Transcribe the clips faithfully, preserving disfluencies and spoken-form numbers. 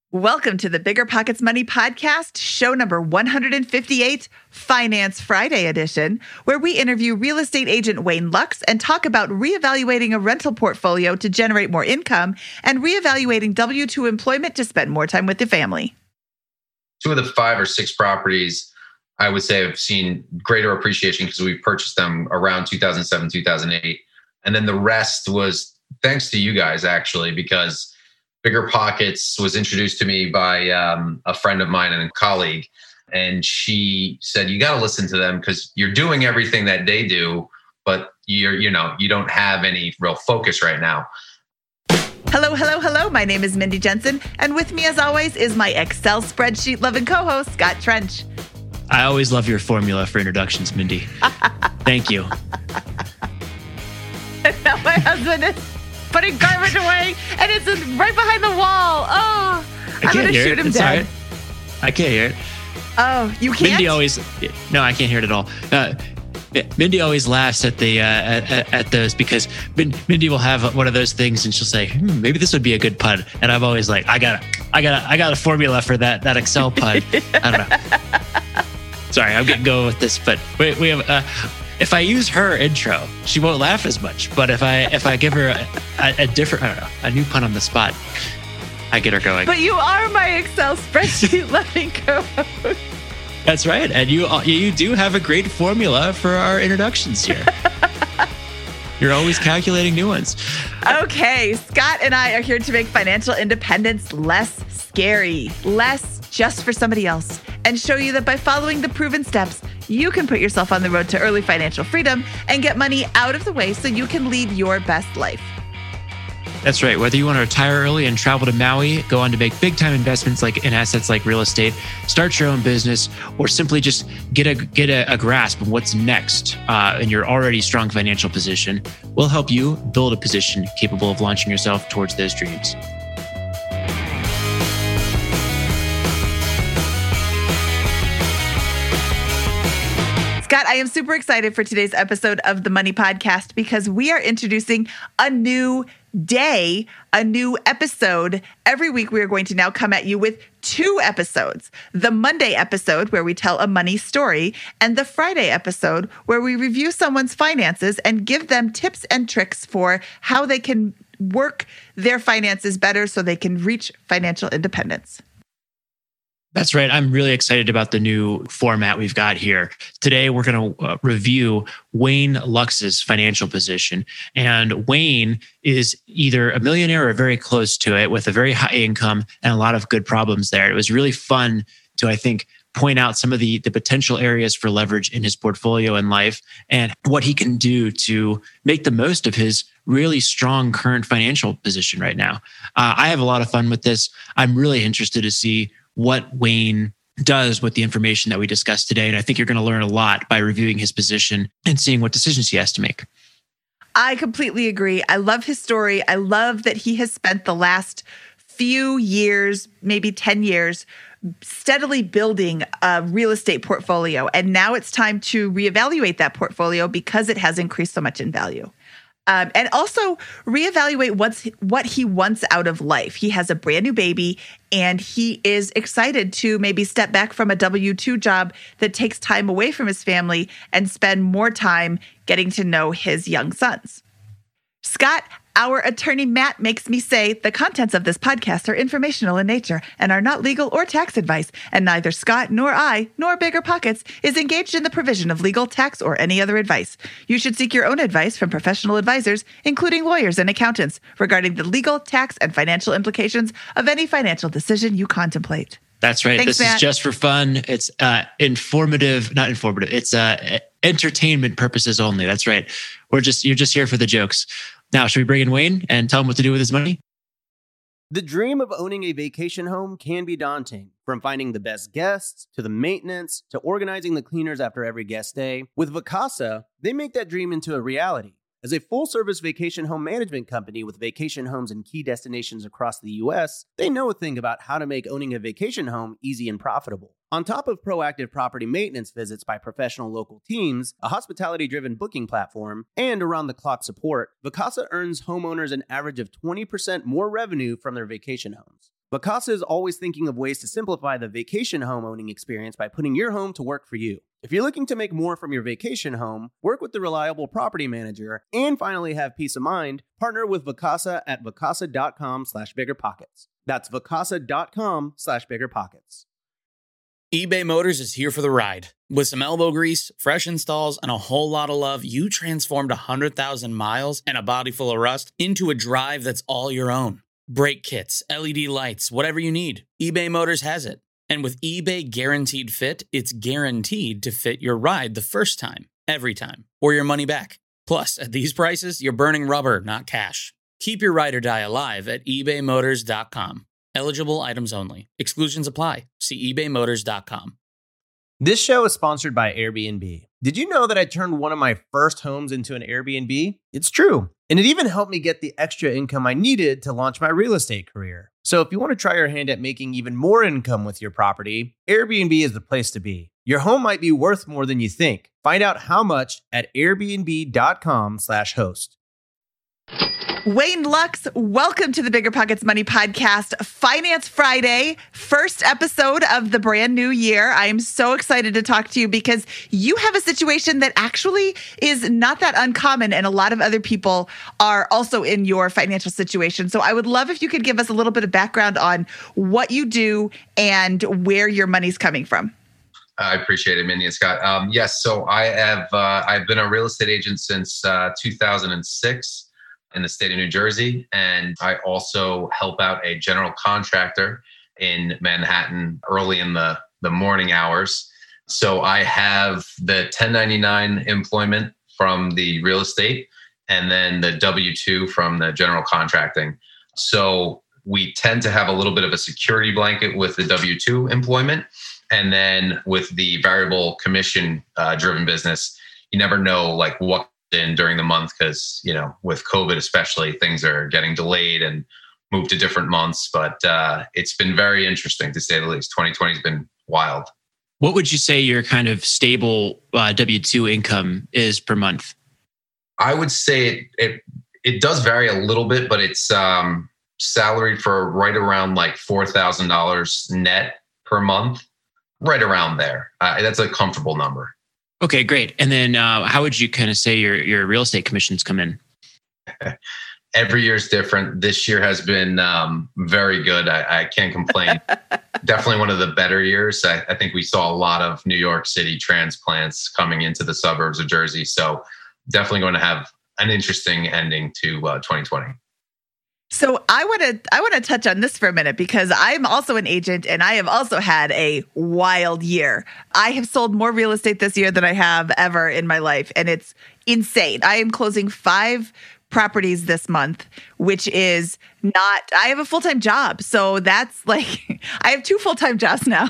Welcome to the Bigger Pockets Money Podcast, show number one hundred fifty-eight, Finance Friday edition, where we interview real estate agent Wayne Lux and talk about reevaluating a rental portfolio to generate more income and reevaluating W two employment to spend more time with the family. Two of the five or six properties, I would say, have seen greater appreciation because we purchased them around two thousand seven, two thousand eight. And then the rest was thanks to you guys, actually, because Bigger Pockets was introduced to me by um, a friend of mine and a colleague. And she said, you got to listen to them because you're doing everything that they do, but you're, you know, you don't have any real focus right now. Hello, hello, hello. My name is Mindy Jensen. And with me, as always, is my Excel spreadsheet loving co-host, Scott Trench. I always love your formula for introductions, Mindy. Thank you. And now my husband is putting garbage away, and it's right behind the wall. Oh, I'm going to shoot him dead. Right. I can't hear it. Oh, you can't? Mindy always, no, I can't hear it at all. Uh, Mindy always laughs at the uh, at, at those because Mindy will have one of those things and she'll say, hmm, maybe this would be a good pun. And I'm always like, I got a, I got a, I got a formula for that that Excel pun. I don't know. Sorry, I'm going to go with this, but we, we have, uh, if I use her intro, she won't laugh as much. But if I if I give her a, a, a different, I don't know, a new pun on the spot, I get her going. But you are my Excel spreadsheet loving co-host. That's right. And you you do have a great formula for our introductions here. You're always calculating new ones. Okay, Scott and I are here to make financial independence less scary, less just for somebody else, and show you that by following the proven steps, you can put yourself on the road to early financial freedom and get money out of the way so you can lead your best life. That's right. Whether you want to retire early and travel to Maui, go on to make big time investments like in assets like real estate, start your own business, or simply just get a get a, a grasp of what's next uh, in your already strong financial position, we'll help you build a position capable of launching yourself towards those dreams. Scott, I am super excited for today's episode of the Money Podcast because we are introducing a new day, a new episode. Every week, we are going to now come at you with two episodes. The Monday episode, where we tell a money story, and the Friday episode, where we review someone's finances and give them tips and tricks for how they can work their finances better so they can reach financial independence. That's right. I'm really excited about the new format we've got here. Today, we're going to uh, review Wayne Lux's financial position. And Wayne is either a millionaire or very close to it with a very high income and a lot of good problems there. It was really fun to, I think, point out some of the, the potential areas for leverage in his portfolio and life and what he can do to make the most of his really strong current financial position right now. Uh, I have a lot of fun with this. I'm really interested to see what Wayne does with the information that we discussed today. And I think you're going to learn a lot by reviewing his position and seeing what decisions he has to make. I completely agree. I love his story. I love that he has spent the last few years, maybe ten years, steadily building a real estate portfolio. And now it's time to reevaluate that portfolio because it has increased so much in value. Um, and also reevaluate what's, what he wants out of life. He has a brand new baby and he is excited to maybe step back from a W two job that takes time away from his family and spend more time getting to know his young sons. Scott, our attorney Matt makes me say the contents of this podcast are informational in nature and are not legal or tax advice, and neither Scott nor I nor Bigger Pockets is engaged in the provision of legal, tax, or any other advice. You should seek your own advice from professional advisors, including lawyers and accountants, regarding the legal, tax, and financial implications of any financial decision you contemplate. That's right. Thanks, this Matt. is just for fun. It's uh, informative, not informative. It's uh, entertainment purposes only. That's right. We're just you're just here for the jokes. Now, should we bring in Wayne and tell him what to do with his money? The dream of owning a vacation home can be daunting. From finding the best guests, to the maintenance, to organizing the cleaners after every guest stay. With Vacasa, they make that dream into a reality. As a full-service vacation home management company with vacation homes in key destinations across the U S, they know a thing about how to make owning a vacation home easy and profitable. On top of proactive property maintenance visits by professional local teams, a hospitality-driven booking platform, and around-the-clock support, Vacasa earns homeowners an average of twenty percent more revenue from their vacation homes. Vacasa is always thinking of ways to simplify the vacation home owning experience by putting your home to work for you. If you're looking to make more from your vacation home, work with the reliable property manager, and finally have peace of mind, partner with Vacasa at vacasa.com slash biggerpockets. That's vacasa.com slash biggerpockets. eBay Motors is here for the ride. With some elbow grease, fresh installs, and a whole lot of love, you transformed one hundred thousand miles and a body full of rust into a drive that's all your own. Brake kits, L E D lights, whatever you need, eBay Motors has it. And with eBay Guaranteed Fit, it's guaranteed to fit your ride the first time, every time, or your money back. Plus, at these prices, you're burning rubber, not cash. Keep your ride or die alive at ebay motors dot com. Eligible items only. Exclusions apply. See ebay motors dot com. This show is sponsored by Airbnb. Did you know that I turned one of my first homes into an Airbnb? It's true. And it even helped me get the extra income I needed to launch my real estate career. So if you want to try your hand at making even more income with your property, Airbnb is the place to be. Your home might be worth more than you think. Find out how much at airbnb.com slash host. Wayne Lux, welcome to the Bigger Pockets Money Podcast, Finance Friday, first episode of the brand new year. I am so excited to talk to you because you have a situation that actually is not that uncommon, and a lot of other people are also in your financial situation. So I would love if you could give us a little bit of background on what you do and where your money's coming from. I appreciate it, Mindy and Scott. Um, yes, so I have uh, I've been a real estate agent since uh, two thousand six. In the state of New Jersey. And I also help out a general contractor in Manhattan early in the, the morning hours. So I have the ten ninety-nine employment from the real estate and then the W two from the general contracting. So we tend to have a little bit of a security blanket with the W two employment. And then with the variable commission uh, driven business, you never know like what in during the month because, you know, with COVID especially, things are getting delayed and moved to different months. But uh, it's been very interesting to say the least. twenty twenty has been wild. What would you say your kind of stable uh, W two income is per month? I would say it, it it does vary a little bit, but it's um, salaried for right around like four thousand dollars net per month, right around there. Uh, that's a comfortable number. Okay, great. And then uh, how would you kind of say your, your real estate commissions come in? Every year is different. This year has been um, very good. I, I can't complain. Definitely one of the better years. I, I think we saw a lot of New York City transplants coming into the suburbs of Jersey. So definitely going to have an interesting ending to uh, twenty twenty. So I want to I want to touch on this for a minute because I'm also an agent and I have also had a wild year. I have sold more real estate this year than I have ever in my life, and it's insane. I am closing five properties this month, which is not, I have a full-time job. So that's like, I have two full-time jobs now.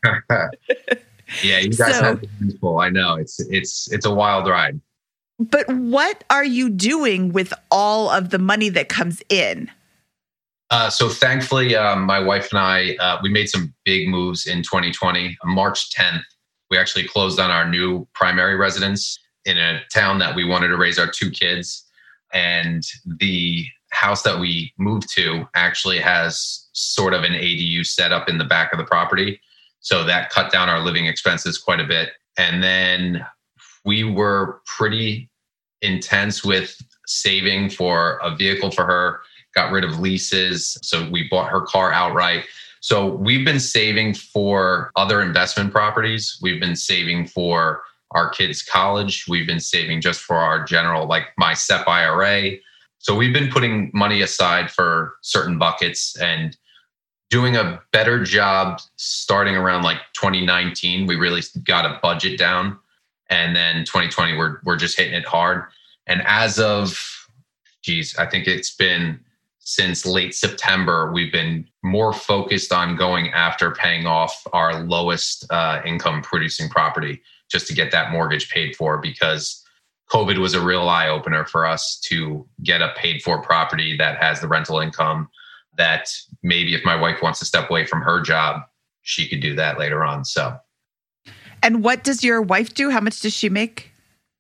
Yeah, you guys so, have the full. I know it's it's it's a wild ride. But what are you doing with all of the money that comes in? Uh, so thankfully, um, my wife and I, uh, we made some big moves in twenty twenty. March tenth, we actually closed on our new primary residence in a town that we wanted to raise our two kids. And the house that we moved to actually has sort of an A D U set up in the back of the property. So that cut down our living expenses quite a bit. And then we were pretty intense with saving for a vehicle for her, got rid of leases. So we bought her car outright. So we've been saving for other investment properties. We've been saving for our kids' college. We've been saving just for our general, like my S E P I R A. So we've been putting money aside for certain buckets and doing a better job starting around like twenty nineteen. We really got a budget down. And then twenty twenty, we're we're just hitting it hard. And as of, geez, I think it's been since late September, we've been more focused on going after paying off our lowest uh, income producing property just to get that mortgage paid for, because COVID was a real eye opener for us to get a paid for property that has the rental income that maybe if my wife wants to step away from her job, she could do that later on. So. And what does your wife do? How much does she make?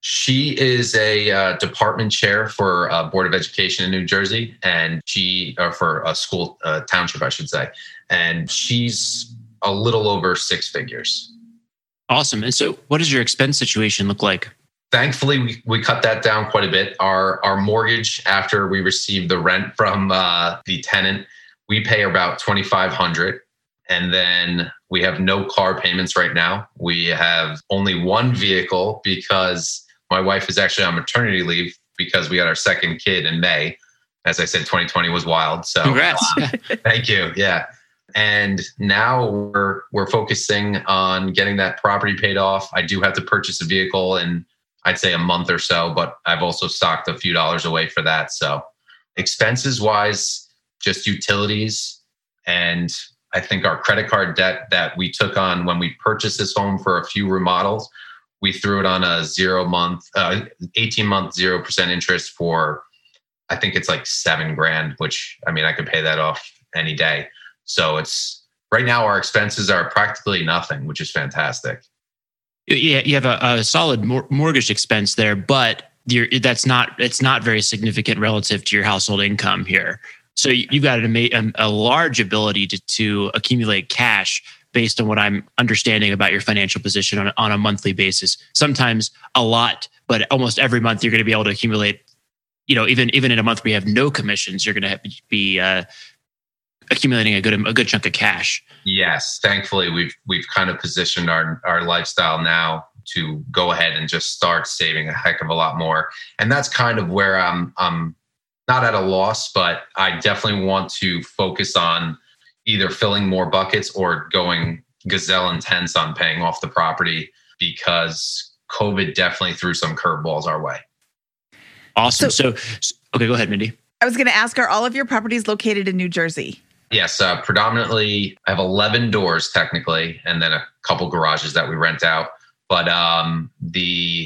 She is a uh, department chair for uh, Board of Education in New Jersey, and she, or for a school uh, township, I should say, and she's a little over six figures. Awesome. And so, what does your expense situation look like? Thankfully, we, we cut that down quite a bit. Our our mortgage, after we receive the rent from uh, the tenant, we pay about twenty-five hundred dollars, and then we have no car payments right now. We have only one vehicle because my wife is actually on maternity leave because we had our second kid in May. As I said, twenty twenty was wild. So congrats. Thank you. Yeah. And now we're we're focusing on getting that property paid off. I do have to purchase a vehicle in, I'd say, a month or so, but I've also socked a few dollars away for that. So expenses wise, just utilities. And I think our credit card debt that we took on when we purchased this home for a few remodels, we threw it on a zero month, uh, eighteen month, zero percent interest for, I think it's like seven grand, which, I mean, I could pay that off any day. So it's right now our expenses are practically nothing, which is fantastic. Yeah, you have a, a solid mor- mortgage expense there, but you're, that's not, it's not very significant relative to your household income here. So you've got a, a large ability to, to accumulate cash based on what I'm understanding about your financial position on, on a monthly basis. Sometimes a lot, but almost every month you're going to be able to accumulate, you know, even, even in a month where you have no commissions, you're going to have, be uh, accumulating a good, a good chunk of cash. Yes. Thankfully, we've, we've kind of positioned our, our lifestyle now to go ahead and just start saving a heck of a lot more. And that's kind of where I'm, I'm not at a loss, but I definitely want to focus on either filling more buckets or going gazelle intense on paying off the property, because COVID definitely threw some curveballs our way. Awesome. So, so, okay, go ahead, Mindy. I was going to ask, are all of your properties located in New Jersey? Yes, uh, predominantly I have eleven doors technically, and then a couple garages that we rent out. But um, the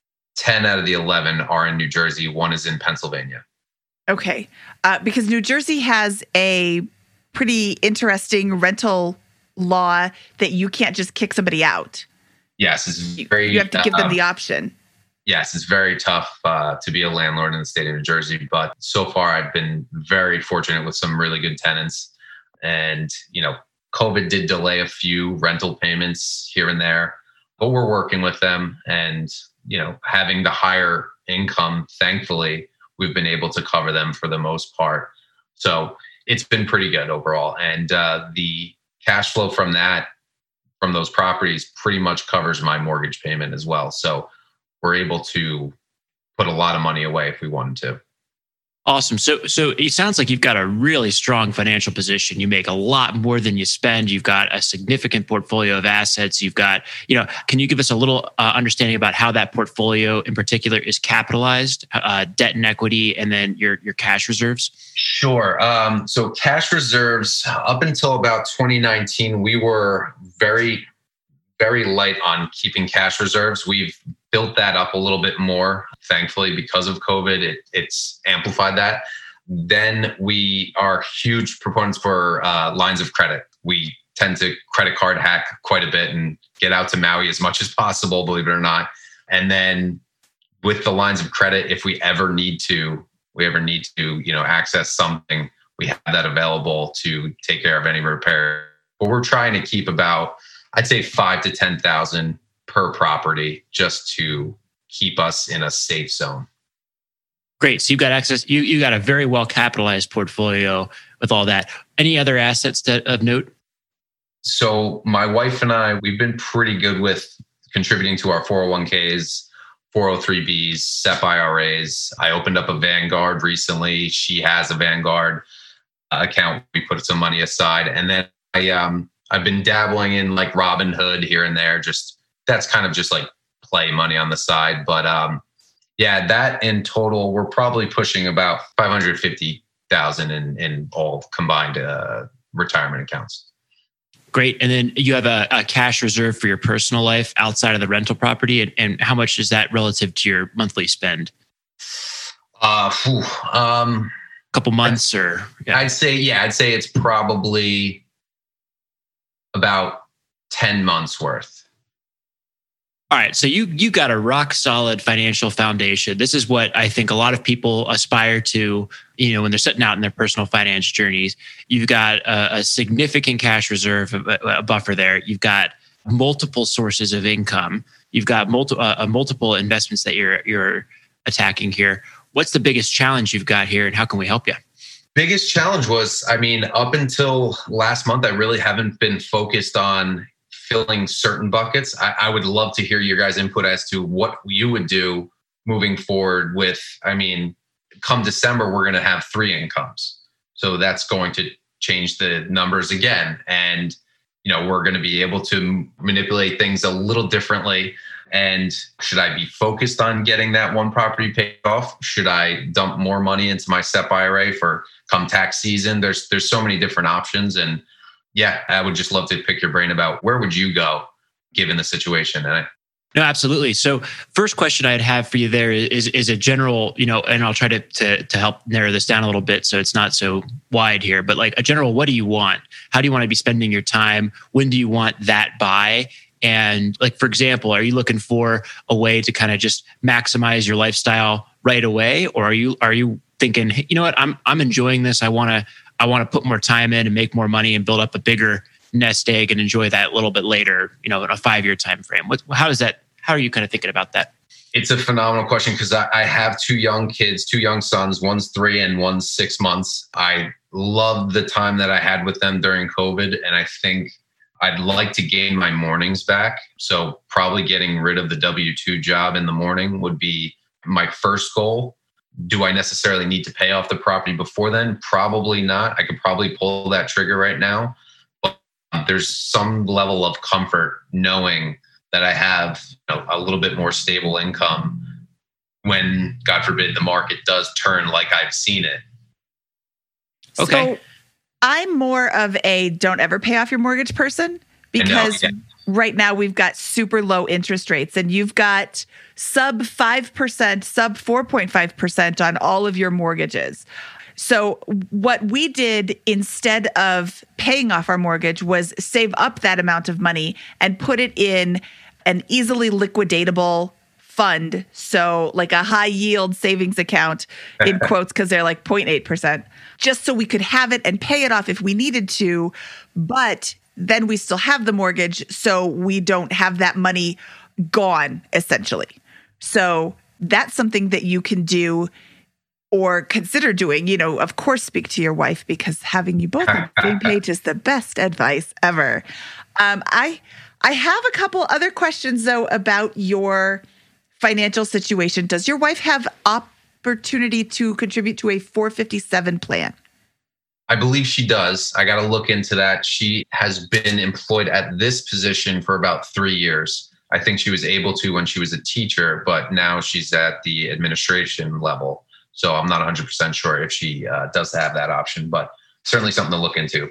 ten out of the eleven are in New Jersey. One is in Pennsylvania. Okay. Uh, because New Jersey has a pretty interesting rental law that you can't just kick somebody out. Yes, it's very... You have to give uh, them the option. Yes, it's very tough uh, to be a landlord in the state of New Jersey. But so far, I've been very fortunate with some really good tenants. And, you know, COVID did delay a few rental payments here and there, but we're working with them. And, you know, having the higher income, thankfully, we've been able to cover them for the most part. So it's been pretty good overall. And uh, the cash flow from that, from those properties, pretty much covers my mortgage payment as well. So we're able to put a lot of money away if we wanted to. Awesome. So, so it sounds like you've got a really strong financial position. You make a lot more than you spend. You've got a significant portfolio of assets. You've got, you know, can you give us a little uh, understanding about how that portfolio in particular is capitalized, uh, debt and equity, and then your, your cash reserves? Sure. Um, so cash reserves, up until about twenty nineteen, we were very, very light on keeping cash reserves. We've built that up a little bit more, thankfully, because of COVID. It, it's amplified that. Then we are huge proponents for uh, lines of credit. We tend to credit card hack quite a bit and get out to Maui as much as possible, believe it or not. And then with the lines of credit, if we ever need to, we ever need to, you know, access something, we have that available to take care of any repair. But we're trying to keep about, I'd say five to ten thousand per property, just to keep us in a safe zone. Great. So you've got access. You you got a very well capitalized portfolio with all that. Any other assets that of note? So my wife and I, we've been pretty good with contributing to our four oh one k's, four oh three b's, S E P I R As. I opened up a Vanguard recently. She has a Vanguard account. We put some money aside, and then I um I've been dabbling in like Robinhood here and there. Just that's kind of just like play money on the side. But um, yeah, that in total, we're probably pushing about five hundred fifty thousand in, in all combined uh, retirement accounts. Great. And then you have a, a cash reserve for your personal life outside of the rental property. And, and how much is that relative to your monthly spend? Uh, whew, um, a couple months I'd, or? Yeah. I'd say, yeah, I'd say it's probably about ten months worth. All right. So you you got a rock solid financial foundation. This is what I think a lot of people aspire to, you know, when they're setting out in their personal finance journeys. You've got a, a significant cash reserve, a, a buffer there. You've got multiple sources of income. You've got multiple uh, multiple investments that you're you're attacking here. What's the biggest challenge you've got here, and how can we help you? Biggest challenge was, I mean, up until last month, I really haven't been focused on filling certain buckets. I, I would love to hear your guys' input as to what you would do moving forward with, I mean, come December, we're going to have three incomes. So that's going to change the numbers again. And, you know, we're going to be able to manipulate things a little differently. And should I be focused on getting that one property paid off? Should I dump more money into my S E P I R A for come tax season? There's, there's so many different options. And yeah, I would just love to pick your brain about where would you go given the situation. And I, No, absolutely. So first question I'd have for you there is, is a general, you know, and I'll try to, to, to help narrow this down a little bit so it's not so wide here, but like a general, what do you want? How do you want to be spending your time? When do you want that by? And like, for example, are you looking for a way to kind of just maximize your lifestyle right away? Or are you, are you thinking, hey, you know what, I'm, I'm enjoying this. I want to, I want to put more time in and make more money and build up a bigger nest egg and enjoy that a little bit later, you know, in a five-year time frame. What, how does that, how are you kind of thinking about that? It's a phenomenal question because I, I have two young kids, two young sons, one's three and one's six months. I love the time that I had with them during COVID. And I think I'd like to gain my mornings back. So probably getting rid of the W two job in the morning would be my first goal. Do I necessarily need to pay off the property before then? Probably not. I could probably pull that trigger right now. But there's some level of comfort knowing that I have, you know, a little bit more stable income when, God forbid, the market does turn like I've seen it. Okay. So I'm more of a don't ever pay off your mortgage person because know, yeah. right now we've got super low interest rates and you've got sub five percent, sub four point five percent on all of your mortgages. So what we did instead of paying off our mortgage was save up that amount of money and put it in an easily liquidatable fund. So like a high yield savings account in quotes, because they're like zero point eight percent, just so we could have it and pay it off if we needed to. But then we still have the mortgage, so we don't have that money gone, essentially. So that's something that you can do or consider doing. You know, of course, speak to your wife because having you both on the same page is the best advice ever. Um, I I have a couple other questions, though, about your financial situation. Does your wife have opportunity to contribute to a four fifty-seven plan? I believe she does. I got to look into that. She has been employed at this position for about three years. I think she was able to when she was a teacher, but now she's at the administration level. So I'm not one hundred percent sure if she uh, does have that option, but certainly something to look into.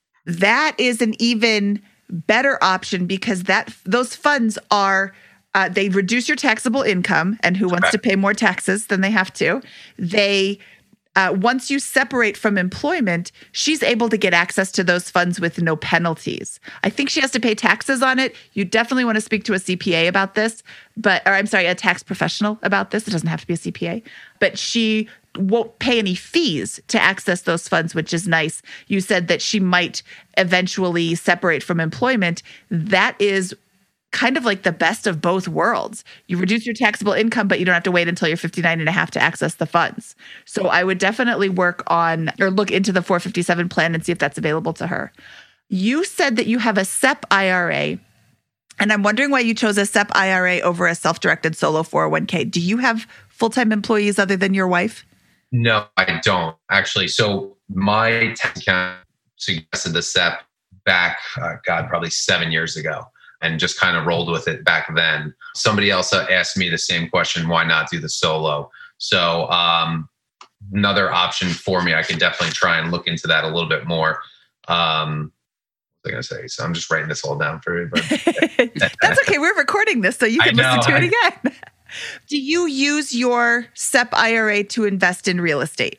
That is an even better option because that those funds are, uh, they reduce your taxable income, and who wants Okay. to pay more taxes than they have to? They Uh, once you separate from employment, she's able to get access to those funds with no penalties. I think she has to pay taxes on it. You definitely want to speak to a C P A about this, but, or I'm sorry, a tax professional about this. It doesn't have to be a C P A, but she won't pay any fees to access those funds, which is nice. You said that she might eventually separate from employment. That is kind of like the best of both worlds. You reduce your taxable income, but you don't have to wait until you're fifty-nine and a half to access the funds. So I would definitely work on or look into the four fifty-seven plan and see if that's available to her. You said that you have a S E P I R A, and I'm wondering why you chose a S E P I R A over a self-directed solo four oh one k. Do you have full-time employees other than your wife? No, I don't actually. So my tax account suggested the S E P back, uh, God, probably seven years ago. And just kind of rolled with it back then. Somebody else asked me the same question, why not do the solo? So um, another option for me, I can definitely try and look into that a little bit more. Um, what was I going to say? So I'm just writing this all down for you. That's okay. We're recording this, so you can I listen know, to it I- again. Do you use your S E P I R A to invest in real estate?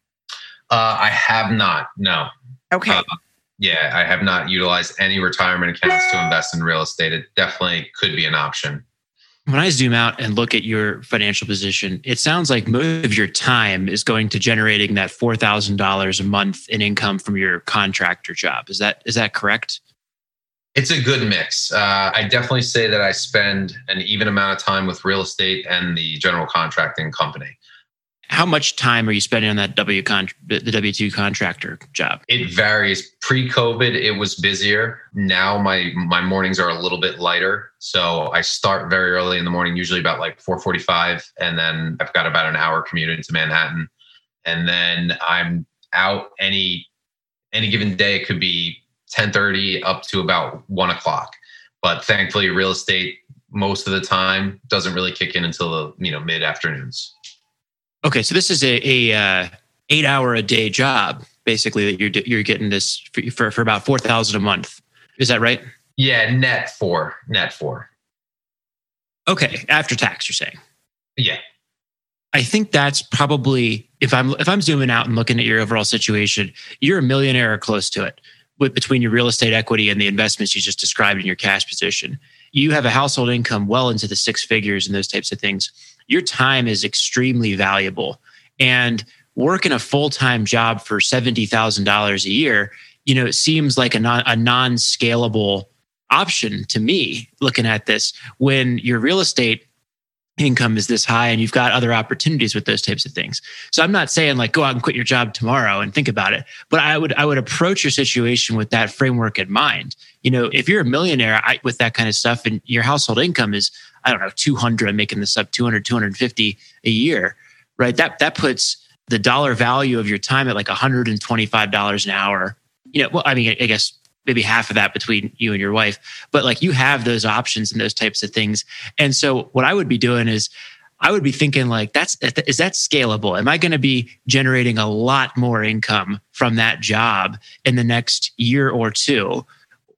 Uh, I have not, no. Okay. Uh, Yeah, I have not utilized any retirement accounts to invest in real estate. It definitely could be an option. When I zoom out and look at your financial position, it sounds like most of your time is going to generating that four thousand dollars a month in income from your contractor job. Is that is that correct? It's a good mix. Uh, I definitely say that I spend an even amount of time with real estate and the general contracting company. How much time are you spending on that W con- the W two contractor job? It varies. Pre-COVID, it was busier. Now my my mornings are a little bit lighter. So I start very early in the morning, usually about like four forty-five. And then I've got about an hour commute into Manhattan. And then I'm out any any given day. It could be ten thirty up to about one o'clock. But thankfully, real estate most of the time doesn't really kick in until the you know mid afternoons. Okay, so this is a, a uh, eight hour a day job, basically, that you're you're getting this for for, for about four thousand a month. Is that right? Yeah, net four, net four. Okay, after tax, you're saying. Yeah, I think that's probably if I'm if I'm zooming out and looking at your overall situation, you're a millionaire or close to it, with between your real estate equity and the investments you just described in your cash position. You have a household income well into the six figures and those types of things. Your time is extremely valuable, and working a full-time job for seventy thousand dollars a year, you know, it seems like a non, a non-scalable option to me looking at this when your real estate income is this high and you've got other opportunities with those types of things. So I'm not saying like go out and quit your job tomorrow and think about it, but I would I would approach your situation with that framework in mind. You know, if you're a millionaire I, with that kind of stuff and your household income is, I don't know, two hundred, I'm making this up, two hundred, two hundred fifty a year, right? That that puts the dollar value of your time at like one hundred twenty-five dollars an hour. You know, well, I mean, I guess maybe half of that between you and your wife, but like you have those options and those types of things. And so what I would be doing is I would be thinking like, that's, is that scalable? Am I going to be generating a lot more income from that job in the next year or two?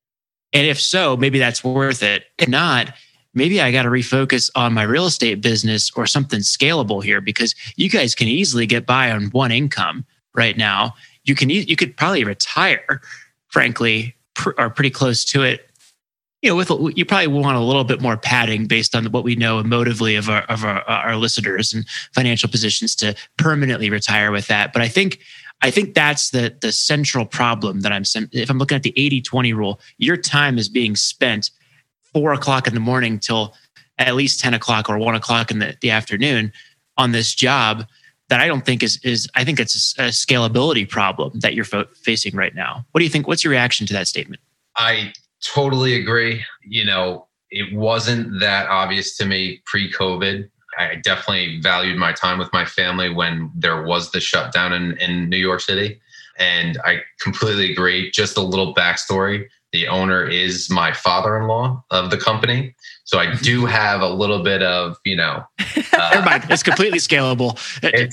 And if so, maybe that's worth it. If not, maybe I got to refocus on my real estate business or something scalable here, because you guys can easily get by on one income right now. You can, you could probably retire, frankly, are pretty close to it. You know, with you probably want a little bit more padding based on what we know emotively of our of our, our listeners and financial positions to permanently retire with that. But I think I think that's the the central problem that I'm. If I'm looking at the eighty twenty rule, your time is being spent four o'clock in the morning till at least ten o'clock or one o'clock in the, the afternoon on this job that I don't think is, is I think it's a, a scalability problem that you're fo- facing right now. What do you think? What's your reaction to that statement? I totally agree. You know, it wasn't that obvious to me pre-COVID. I definitely valued my time with my family when there was the shutdown in, in New York City. And I completely agree. Just a little backstory. The owner is my father-in-law of the company. So I do have a little bit of, you know, uh, never mind. It's completely scalable. It's,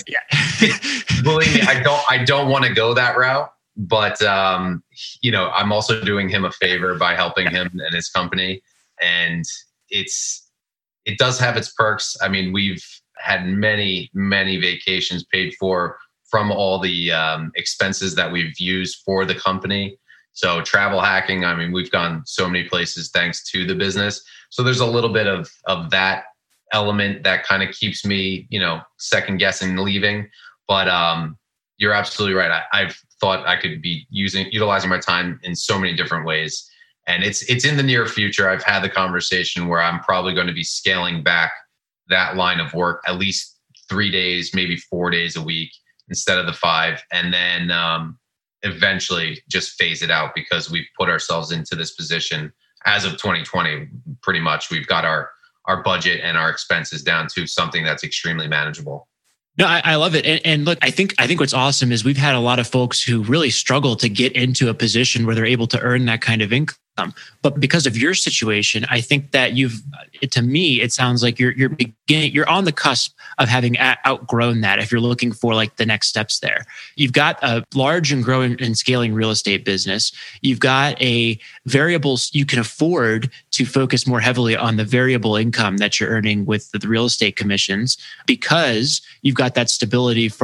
believe me, I don't, I don't want to go that route, but um, you know, I'm also doing him a favor by helping him and his company, and it's, it does have its perks. I mean, we've had many, many vacations paid for from all the um, expenses that we've used for the company. So travel hacking, I mean, we've gone so many places thanks to the business. So there's a little bit of, of that element that kind of keeps me, you know, second guessing leaving. But um, you're absolutely right. I, I've thought I could be using, utilizing my time in so many different ways. And it's, it's in the near future. I've had the conversation where I'm probably going to be scaling back that line of work, at least three days, maybe four days a week instead of the five. And then, um, eventually just phase it out, because we've put ourselves into this position as of twenty twenty. Pretty much we've got our our budget and our expenses down to something that's extremely manageable. No, I, I love it. And, and look, I think I think what's awesome is we've had a lot of folks who really struggle to get into a position where they're able to earn that kind of income. But because of your situation, I think that you've, to me, it sounds like you're you're beginning, you're on the cusp of having outgrown that. If you're looking for like the next steps there, you've got a large and growing and scaling real estate business. You've got a variable, you can afford to focus more heavily on the variable income that you're earning with the real estate commissions, because you've got that stability from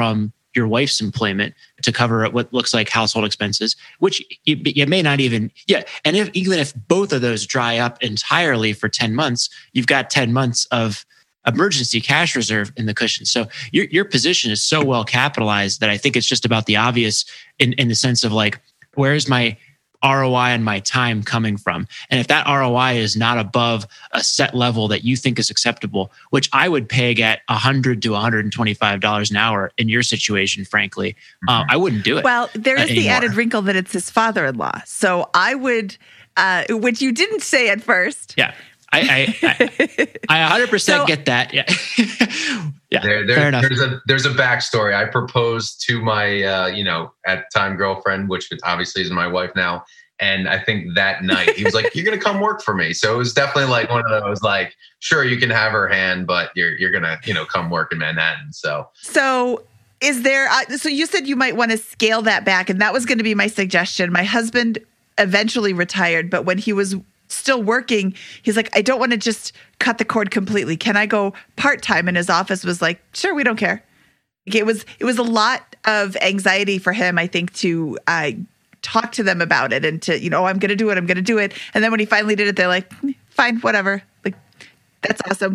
your wife's employment to cover what looks like household expenses, which you, you may not even, yeah. And if, even if both of those dry up entirely for ten months, you've got ten months of emergency cash reserve in the cushion. So your, your position is so well capitalized that I think it's just about the obvious in, in the sense of like, where's my R O I on my time coming from? And if that R O I is not above a set level that you think is acceptable, which I would peg at one hundred to one hundred twenty-five dollars an hour in your situation, frankly, mm-hmm. um, I wouldn't do it. Well, there is uh, the added wrinkle that it's his father-in-law. So I would, uh, which you didn't say at first. Yeah. I I, I, I one hundred percent so, get that. Yeah. yeah. There, there, fair enough. There's a there's a backstory. I proposed to my uh, you know at the time girlfriend, which obviously is my wife now, and I think that night he was like, "You're gonna come work for me." So it was definitely like one of those like, "Sure, you can have her hand, but you're you're gonna you know come work in Manhattan." So so. Is there, uh, so you said you might want to scale that back, and that was going to be my suggestion. My husband eventually retired, but when he was still working, he's like, I don't want to just cut the cord completely. Can I go part-time? And his office was like, sure, we don't care. Like it was, it was a lot of anxiety for him, I think, to uh, talk to them about it and to, you know, oh, I'm going to do it. I'm going to do it. And then when he finally did it, they're like, fine, whatever. Like, that's awesome.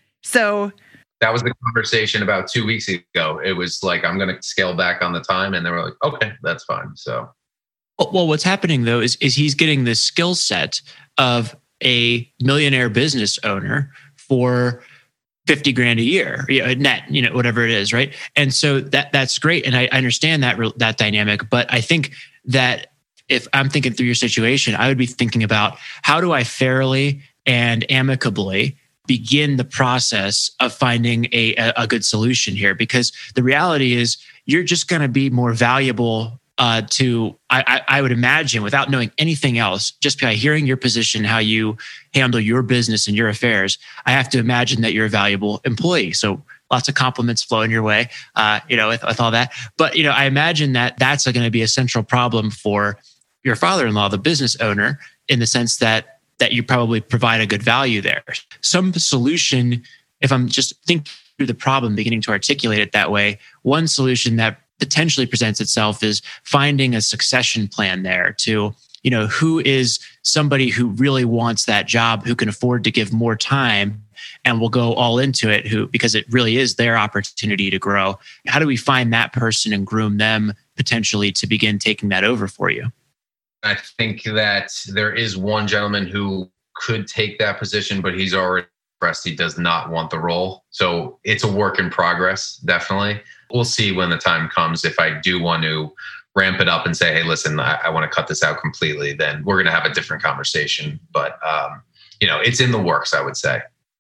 So that was the conversation about two weeks ago. It was like, I'm going to scale back on the time. And they were like, okay, that's fine. So, well, what's happening though, is, is he's getting this skill set of a millionaire business owner for fifty grand a year, you know, net, you know, whatever it is. Right. And so that that's great. And I, I understand that, that dynamic, but I think that if I'm thinking through your situation, I would be thinking about how do I fairly and amicably begin the process of finding a, a good solution here? Because the reality is you're just going to be more valuable uh, to, I, I would imagine, without knowing anything else, just by hearing your position, how you handle your business and your affairs, I have to imagine that you're a valuable employee. So lots of compliments flowing your way, uh, you know, with, with all that. But, you know, I imagine that that's going to be a central problem for your father-in-law, the business owner, in the sense that that you probably provide a good value there. Some solution, if I'm just thinking through the problem, beginning to articulate it that way, one solution that potentially presents itself is finding a succession plan there to, you know, who is somebody who really wants that job, who can afford to give more time and will go all into it, who, because it really is their opportunity to grow. How do we find that person and groom them potentially to begin taking that over for you? I think that there is one gentleman who could take that position, but he's already expressed he does not want the role. So it's a work in progress, definitely. We'll see when the time comes. If I do want to ramp it up and say, hey, listen, I, I want to cut this out completely, then we're going to have a different conversation. But, um, you know, it's in the works, I would say.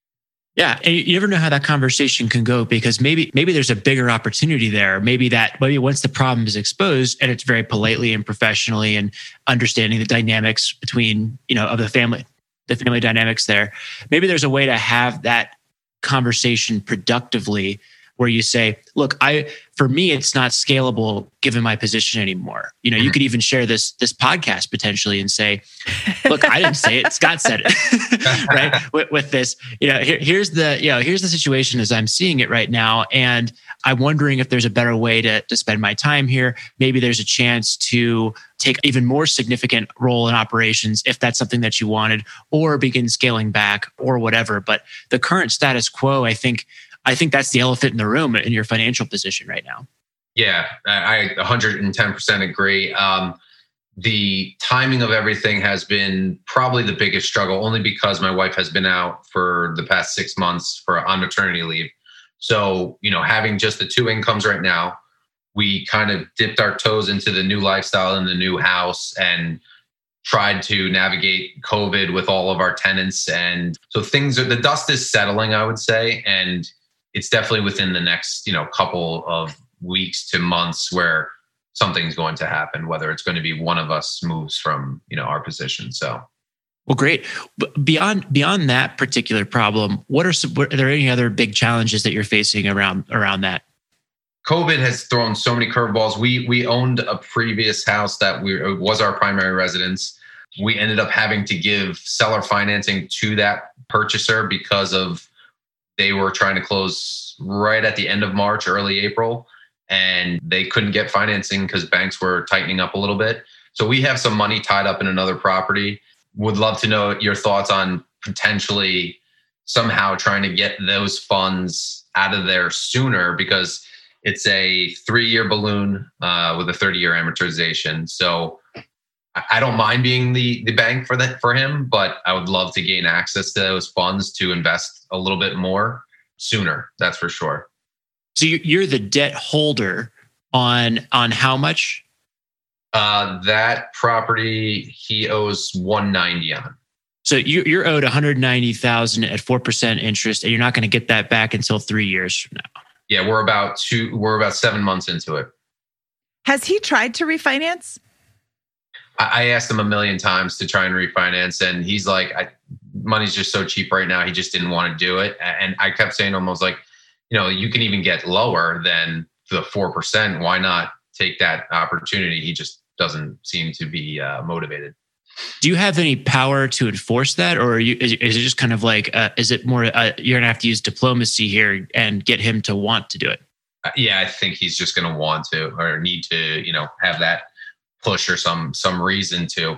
Yeah, and you never know how that conversation can go, because maybe maybe there's a bigger opportunity there. Maybe that maybe once the problem is exposed and it's very politely and professionally and understanding the dynamics between, you know, of the family, the family dynamics there, maybe there's a way to have that conversation productively where you say, look, I for me, it's not scalable given my position anymore. You know, you could even share this this podcast potentially and say, look, I didn't say it, Scott said it, right? With, with this, you know, here, here's the, you know, here's the situation as I'm seeing it right now. And I'm wondering if there's a better way to, to spend my time here. Maybe there's a chance to take even more significant role in operations if that's something that you wanted, or begin scaling back or whatever. But the current status quo, I think, I think that's the elephant in the room in your financial position right now. Yeah, I one hundred ten percent agree. Um, the timing of everything has been probably the biggest struggle, only because my wife has been out for the past six months for on maternity leave. So, you know, having just the two incomes right now, we kind of dipped our toes into the new lifestyle in the new house and tried to navigate COVID with all of our tenants. And so things are, the dust is settling, I would say. And it's definitely within the next, you know, couple of weeks to months where something's going to happen, whether it's going to be one of us moves from, you know, our position. So, well, great. But beyond beyond that particular problem, what are some, are there any other big challenges that you're facing around around that? COVID has thrown so many curveballs. We we owned a previous house that we it was our primary residence. We ended up having to give seller financing to that purchaser because of they were trying to close right at the end of March, early April. and they couldn't get financing because banks were tightening up a little bit. So we have some money tied up in another property. Would love to know your thoughts on potentially somehow trying to get those funds out of there sooner, because it's a three-year balloon uh, with a thirty-year amortization. So I don't mind being the the bank for that for him, but I would love to gain access to those funds to invest a little bit more sooner. That's for sure. So you're the debt holder on on how much? Uh, that property he owes one ninety on. So you, you're owed one hundred ninety thousand at four percent interest, and you're not going to get that back until three years from now. Yeah, we're about two. We're about seven months into it. Has he tried to refinance? I, I asked him a million times to try and refinance, and he's like, I, "Money's just so cheap right now." He just didn't want to do it, and I kept saying to him, "I was like, you know, you can even get lower than the four percent. Why not take that opportunity?" He just doesn't seem to be uh, motivated. Do you have any power to enforce that, or are you, is, is it just kind of like, uh, is it more, uh, you're going to have to use diplomacy here and get him to want to do it? Uh, yeah, I think he's just going to want to or need to, you know, have that push or some some reason to.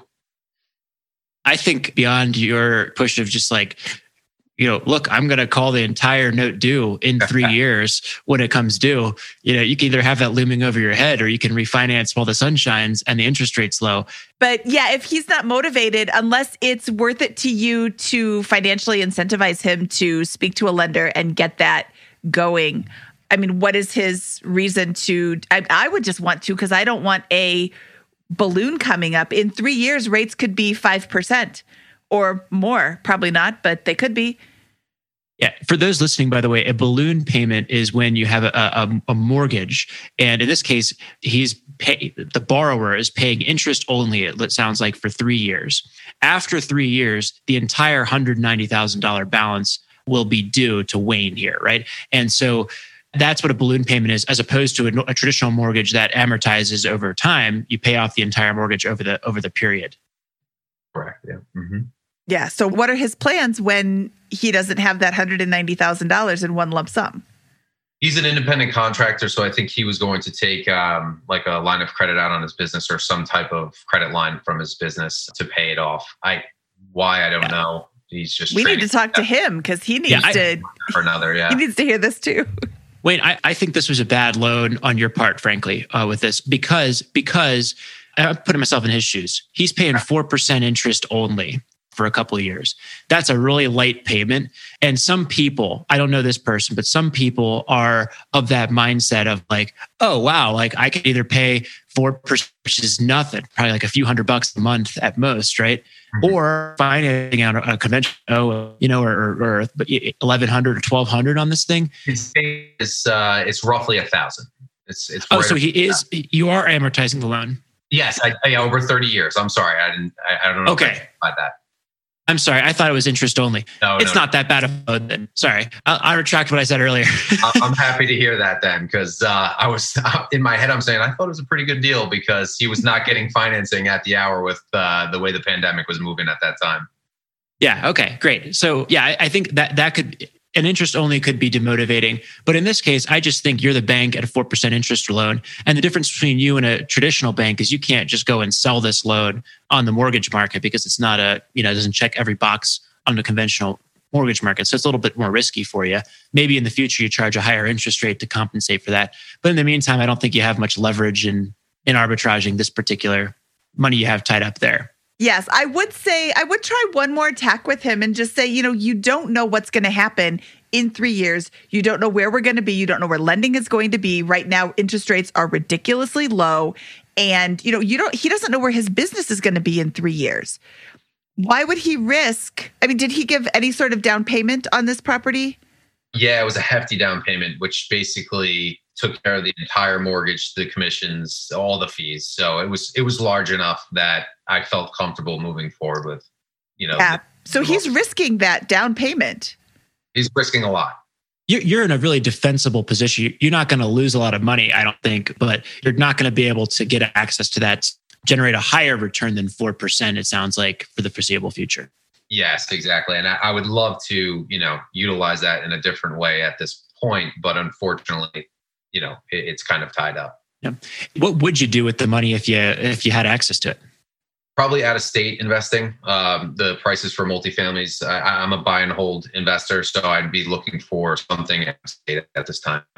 I think beyond your push of just like, you know, look, I'm going to call the entire note due in three years when it comes due. You know, you can either have that looming over your head, or you can refinance while the sun shines and the interest rate's low. But yeah, if he's not motivated, unless it's worth it to you to financially incentivize him to speak to a lender and get that going. I mean, what is his reason to? I, I would just want to, because I don't want a balloon coming up. In three years, rates could be five percent. Or more, probably not, but they could be. Yeah. For those listening, by the way, a balloon payment is when you have a, a, a mortgage. And in this case, he's pay, the borrower is paying interest only, it sounds like, for three years. After three years, the entire one hundred ninety thousand dollars balance will be due to Wayne here, right? And so that's what a balloon payment is, as opposed to a, a traditional mortgage that amortizes over time. You pay off the entire mortgage over the over the period. Correct. Yeah. Mm-hmm. Yeah. So what are his plans when he doesn't have that one hundred ninety thousand dollars in one lump sum? He's an independent contractor, so I think he was going to take um, like a line of credit out on his business, or some type of credit line from his business to pay it off. I why I don't yeah. know. He's just we need to talk to him, because he needs yeah, I, to for another. Yeah, he needs to hear this too. Wayne, I, I think this was a bad loan on your part, frankly, uh, with this because because I'm putting myself in his shoes. He's paying four percent interest only for a couple of years. That's a really light payment. And some people, I don't know this person, but some people are of that mindset of like, oh, wow, like I could either pay four percent, which is nothing, probably like a few hundred bucks a month at most, right? Mm-hmm. Or financing out a convention, oh, you know, or, or, or eleven hundred or twelve hundred on this thing. It's, it's, uh, it's roughly a thousand. It's, it's oh, so he is, you are amortizing the loan. Yes, I pay over thirty years. I'm sorry. I didn't, I, I don't know. Okay. About that. I'm sorry. I thought it was interest only. No, it's no, not no. that bad of a loan then. Sorry. I, I retract what I said earlier. I'm happy to hear that then, because uh, I was in my head, I'm saying I thought it was a pretty good deal because he was not getting financing at the hour with uh, the way the pandemic was moving at that time. Yeah. Okay, great. So yeah, I, I think that that could, an interest only could be demotivating. But in this case, I just think you're the bank at a four percent interest loan. And the difference between you and a traditional bank is you can't just go and sell this loan on the mortgage market, because it's not a, you know, it doesn't check every box on the conventional mortgage market. So it's a little bit more risky for you. Maybe in the future you charge a higher interest rate to compensate for that. But in the meantime, I don't think you have much leverage in, in arbitraging this particular money you have tied up there. Yes, I would say, I would try one more attack with him and just say, you know, you don't know what's going to happen in three years. You don't know where we're going to be. You don't know where lending is going to be. Right now, interest rates are ridiculously low. And, you know, you don't, he doesn't know where his business is going to be in three years. Why would he risk? I mean, did he give any sort of down payment on this property? Yeah, it was a hefty down payment, which basically took care of the entire mortgage, the commissions, all the fees. So it was it was large enough that I felt comfortable moving forward with, you know. Yeah. The, so the he's mortgage. risking that down payment. He's risking a lot. You're in a really defensible position. You're not going to lose a lot of money, I don't think, but you're not going to be able to get access to that, generate a higher return than four percent, it sounds like, for the foreseeable future. Yes, exactly. And I, I would love to, you know, utilize that in a different way at this point. But unfortunately, you know, it, it's kind of tied up. Yeah. What would you do with the money if you if you had access to it? Probably out of state investing. Um, the prices for multifamilies, I, I'm a buy and hold investor, so I'd be looking for something out of state at this time.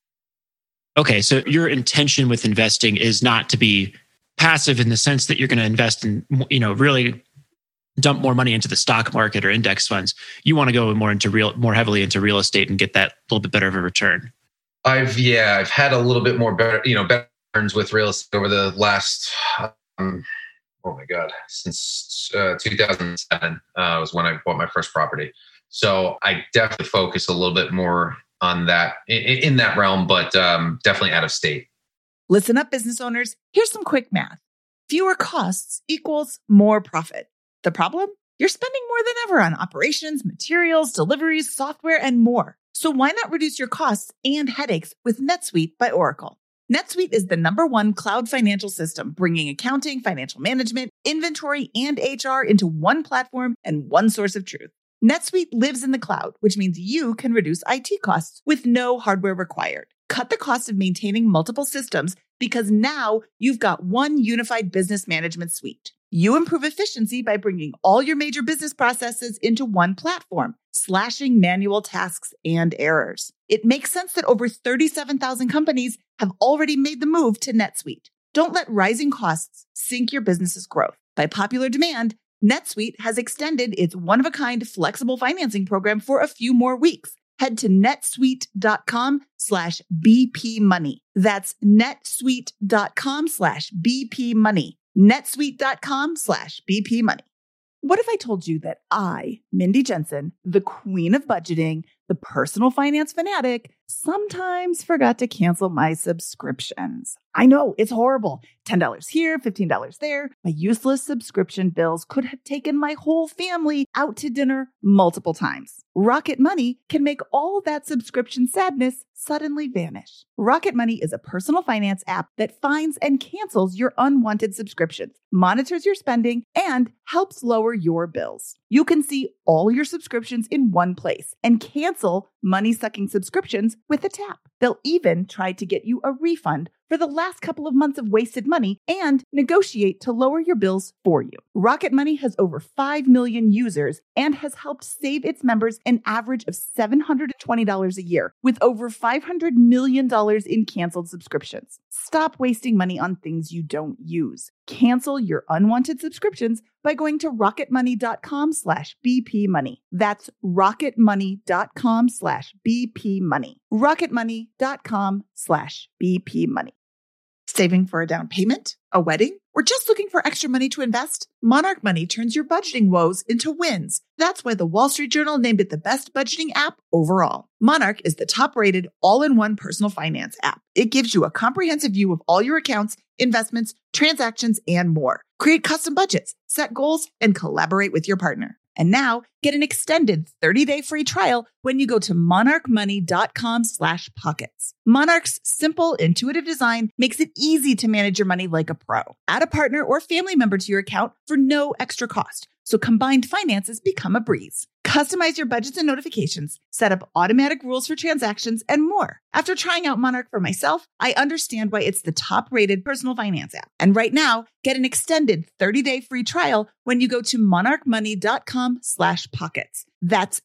Okay, so your intention with investing is not to be passive in the sense that you're going to invest in, you know, really dump more money into the stock market or index funds. You want to go more into real, more heavily into real estate and get that little bit better of a return. I've yeah, I've had a little bit more better, you know, better returns with real estate over the last. Um, Oh my God, since uh, two thousand seven uh, was when I bought my first property. So I definitely focus a little bit more on that in, in that realm, but um, definitely out of state. Listen up, business owners. Here's some quick math. Fewer costs equals more profit. The problem? You're spending more than ever on operations, materials, deliveries, software, and more. So why not reduce your costs and headaches with NetSuite by Oracle? NetSuite is the number one cloud financial system, bringing accounting, financial management, inventory, and H R into one platform and one source of truth. NetSuite lives in the cloud, which means you can reduce I T costs with no hardware required. Cut the cost of maintaining multiple systems because now you've got one unified business management suite. You improve efficiency by bringing all your major business processes into one platform, slashing manual tasks and errors. It makes sense that over thirty-seven thousand companies have already made the move to NetSuite. Don't let rising costs sink your business's growth. By popular demand, NetSuite has extended its one-of-a-kind flexible financing program for a few more weeks. Head to netsuite.com slash BP money. That's netsuite.com slash BP money. netsuite.com slash BP money. What if I told you that I, Mindy Jensen, the queen of budgeting, the personal finance fanatic, sometimes forgot to cancel my subscriptions? I know, it's horrible. ten dollars here, fifteen dollars there. My useless subscription bills could have taken my whole family out to dinner multiple times. Rocket Money can make all that subscription sadness suddenly vanish. Rocket Money is a personal finance app that finds and cancels your unwanted subscriptions, monitors your spending, and helps lower your bills. You can see all your subscriptions in one place and cancel money-sucking subscriptions with a tap. They'll even try to get you a refund for the last couple of months of wasted money and negotiate to lower your bills for you. Rocket Money has over five million users and has helped save its members an average of seven hundred twenty dollars a year with over five hundred million dollars in canceled subscriptions. Stop wasting money on things you don't use. Cancel your unwanted subscriptions by going to rocketmoney.com slash BP money. That's rocketmoney.com slash BP money. rocketmoney.com slash BP money. Saving for a down payment, a wedding, or just looking for extra money to invest? Monarch Money turns your budgeting woes into wins. That's why the Wall Street Journal named it the best budgeting app overall. Monarch is the top-rated all-in-one personal finance app. It gives you a comprehensive view of all your accounts, investments, transactions, and more. Create custom budgets, set goals, and collaborate with your partner. And now, get an extended thirty-day free trial when you go to monarchmoney.com slash pockets. Monarch's simple, intuitive design makes it easy to manage your money like a pro. Add a partner or family member to your account for no extra cost, so combined finances become a breeze. Customize your budgets and notifications, set up automatic rules for transactions, and more. After trying out Monarch for myself, I understand why it's the top-rated personal finance app. And right now, get an extended thirty-day free trial when you go to monarchmoney.com slash pockets. That's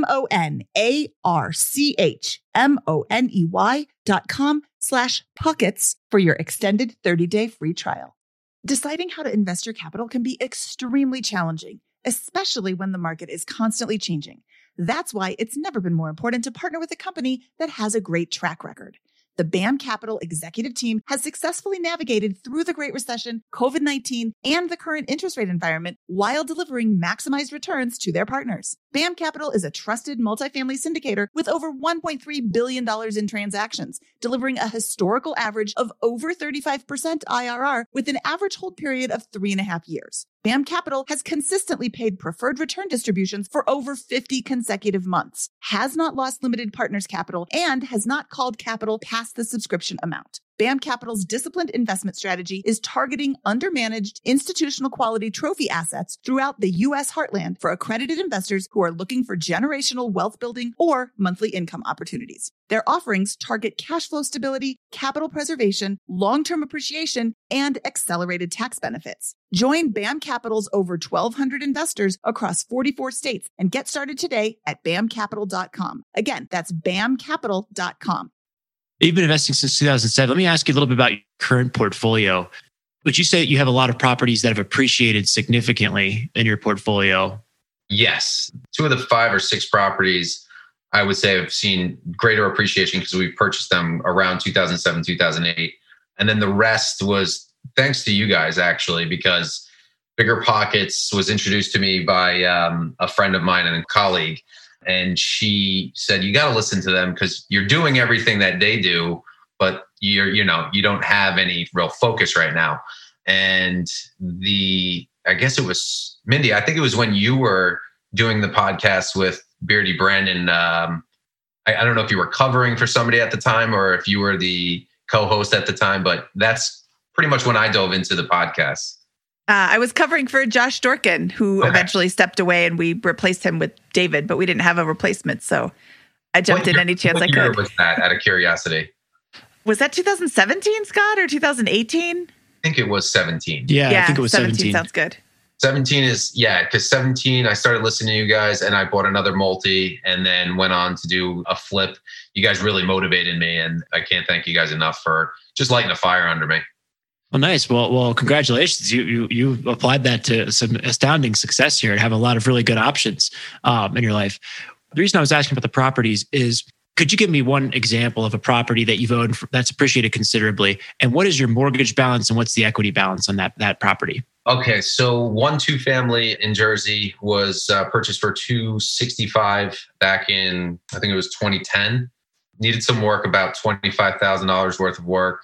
M-O-N-A-R-C-H-M-O-N-E-Y dot com slash pockets for your extended thirty-day free trial. Deciding how to invest your capital can be extremely challenging, especially when the market is constantly changing. That's why it's never been more important to partner with a company that has a great track record. The B A M Capital executive team has successfully navigated through the Great Recession, COVID nineteen, and the current interest rate environment while delivering maximized returns to their partners. B A M Capital is a trusted multifamily syndicator with over one point three billion dollars in transactions, delivering a historical average of over thirty-five percent I R R with an average hold period of three and a half years. B A M Capital has consistently paid preferred return distributions for over fifty consecutive months, has not lost limited partners capital, and has not called capital past the subscription amount. BAM Capital's disciplined investment strategy is targeting undermanaged institutional quality trophy assets throughout the U S heartland for accredited investors who are looking for generational wealth building or monthly income opportunities. Their offerings target cash flow stability, capital preservation, long-term appreciation, and accelerated tax benefits. Join BAM Capital's over twelve hundred investors across forty-four states and get started today at bam capital dot com. Again, that's bam capital dot com. You've been investing since two thousand seven. Let me ask you a little bit about your current portfolio. Would you say that you have a lot of properties that have appreciated significantly in your portfolio? Yes. Two of the five or six properties I would say have seen greater appreciation because we purchased them around two thousand seven, two thousand eight. And then the rest was thanks to you guys, actually, because Bigger Pockets was introduced to me by um, a friend of mine and a colleague. And she said, you got to listen to them because you're doing everything that they do, but you're, you know, you don't have any real focus right now. And the, I guess it was Mindy, I think it was when you were doing the podcast with Beardy Brandon. Um, I, I don't know if you were covering for somebody at the time or if you were the co-host at the time, but that's pretty much when I dove into the podcast. Uh, I was covering for Josh Dorkin, who okay. eventually stepped away, and we replaced him with David, but we didn't have a replacement, so I jumped what in year, any chance what I year could. Was that, out of curiosity? Was that two thousand seventeen, Scott, or two thousand eighteen? I think it was seventeen. Yeah, yeah I think it was seventeen. seventeen sounds good. seventeen is, yeah, because seventeen, I started listening to you guys, and I bought another multi, and then went on to do a flip. You guys really motivated me, and I can't thank you guys enough for just lighting a fire under me. Well, nice. Well, well, congratulations. You you you applied that to some astounding success here and have a lot of really good options um, in your life. The reason I was asking about the properties is, could you give me one example of a property that you've owned for, that's appreciated considerably? And what is your mortgage balance and what's the equity balance on that, that property? Okay, so one two family in Jersey was uh, purchased for two sixty-five back in, I think it was twenty ten. Needed some work, about twenty-five thousand dollars worth of work.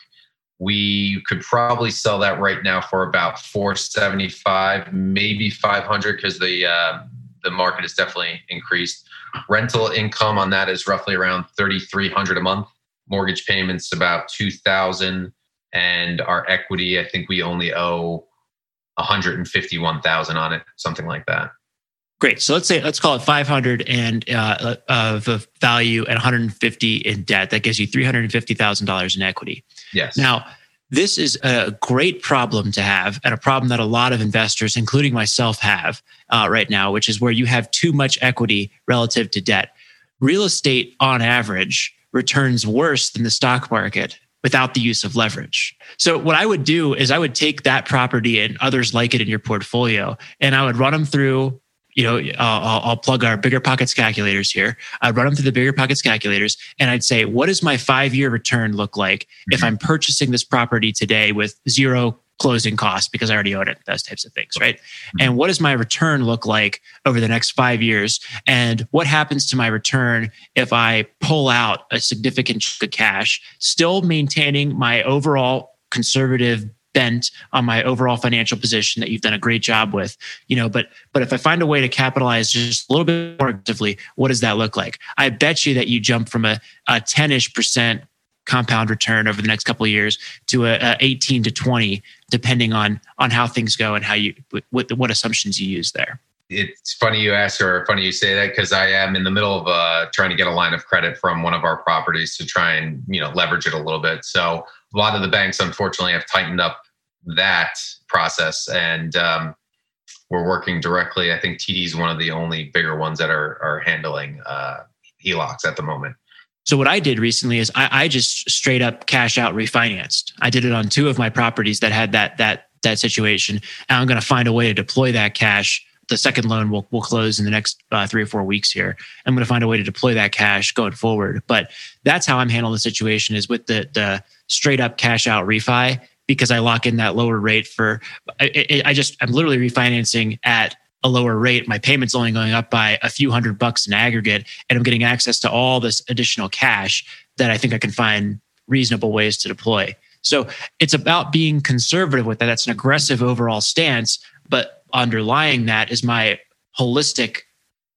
We could probably sell that right now for about four seventy-five, maybe five hundred, because the uh, the market has definitely increased. Rental income on that is roughly around thirty-three hundred a month. Mortgage payments about two thousand, and our equity, I think we only owe one hundred fifty-one thousand on it, something like that. Great. So let's say let's call it five hundred and uh, of value and one hundred fifty in debt. That gives you three hundred fifty thousand dollars in equity. Yes. Now, this is a great problem to have, and a problem that a lot of investors, including myself, have uh, right now, which is where you have too much equity relative to debt. Real estate, on average, returns worse than the stock market without the use of leverage. So what I would do is I would take that property and others like it in your portfolio, and I would run them through. You know, uh, I'll, I'll plug our Bigger Pockets calculators here. I'd run them through the Bigger Pockets calculators, and I'd say, what does my five-year return look like mm-hmm. if I'm purchasing this property today with zero closing costs because I already own it, those types of things, right? Mm-hmm. And what does my return look like over the next five years? And what happens to my return if I pull out a significant chunk of cash, still maintaining my overall conservative bent on my overall financial position that you've done a great job with, you know, but, but if I find a way to capitalize just a little bit more actively, what does that look like? I bet you that you jump from a, a ten-ish percent compound return over the next couple of years to a, a eighteen to twenty, depending on, on how things go and how you, what, what assumptions you use there. It's funny you ask, or funny you say that, because I am in the middle of uh, trying to get a line of credit from one of our properties to try and, you know, leverage it a little bit. So a lot of the banks, unfortunately, have tightened up that process, and um, we're working directly. I think T D is one of the only bigger ones that are are handling uh, H E L O Cs at the moment. So what I did recently is I, I just straight up cash out refinanced. I did it on two of my properties that had that that that situation, and I'm going to find a way to deploy that cash. The second loan will will close in the next uh, three or four weeks here. I'm going to find a way to deploy that cash going forward. But that's how I'm handling the situation, is with the the straight up cash out refi, because I lock in that lower rate for. I, I just I'm literally refinancing at a lower rate. My payment's only going up by a few hundred bucks in aggregate, and I'm getting access to all this additional cash that I think I can find reasonable ways to deploy. So it's about being conservative with that. That's an aggressive overall stance, but underlying that is my holistic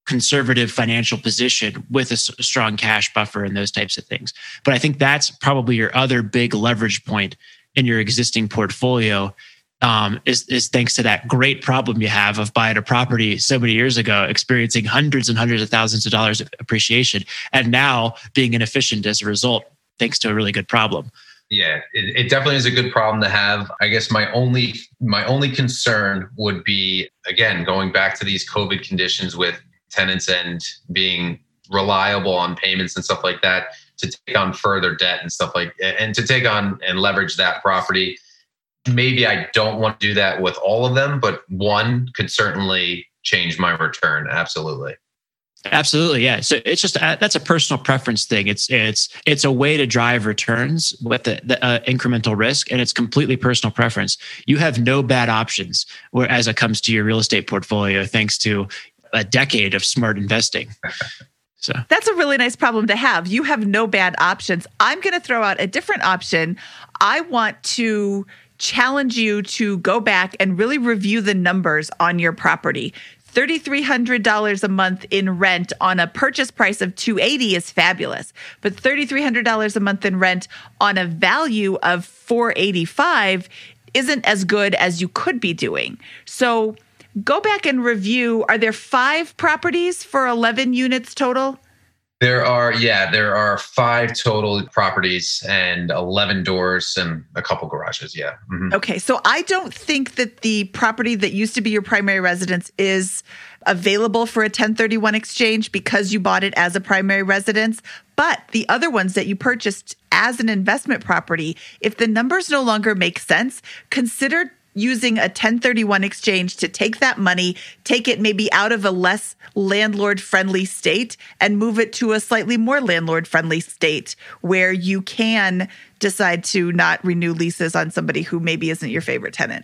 conservative financial position with a s- strong cash buffer and those types of things. But I think that's probably your other big leverage point in your existing portfolio. Um, is, is thanks to that great problem you have of buying a property so many years ago, experiencing hundreds and hundreds of thousands of dollars of appreciation, and now being inefficient as a result, thanks to a really good problem. Yeah, it, it definitely is a good problem to have. I guess my only my only concern would be, again, going back to these COVID conditions with tenants and being reliable on payments and stuff like that, to take on further debt and stuff like, and to take on and leverage that property. Maybe I don't want to do that with all of them, but one could certainly change my return. Absolutely. Absolutely. Yeah. So it's just, uh, that's a personal preference thing. It's, it's, it's a way to drive returns with the, the uh, incremental risk, and it's completely personal preference. You have no bad options where, as it comes to your real estate portfolio, thanks to a decade of smart investing. So that's a really nice problem to have. You have no bad options. I'm going to throw out a different option. I want to challenge you to go back and really review the numbers on your property. three thousand three hundred dollars a month in rent on a purchase price of two hundred eighty dollars is fabulous, but three thousand three hundred dollars a month in rent on a value of four hundred eighty-five dollars isn't as good as you could be doing. So go back and review. Are there five properties for eleven units total? There are, yeah, there are five total properties and eleven doors and a couple garages. Yeah. Mm-hmm. Okay. So I don't think that the property that used to be your primary residence is available for a ten thirty-one exchange because you bought it as a primary residence. But the other ones that you purchased as an investment property, if the numbers no longer make sense, consider using a ten thirty-one exchange to take that money, take it maybe out of a less landlord-friendly state and move it to a slightly more landlord-friendly state where you can decide to not renew leases on somebody who maybe isn't your favorite tenant.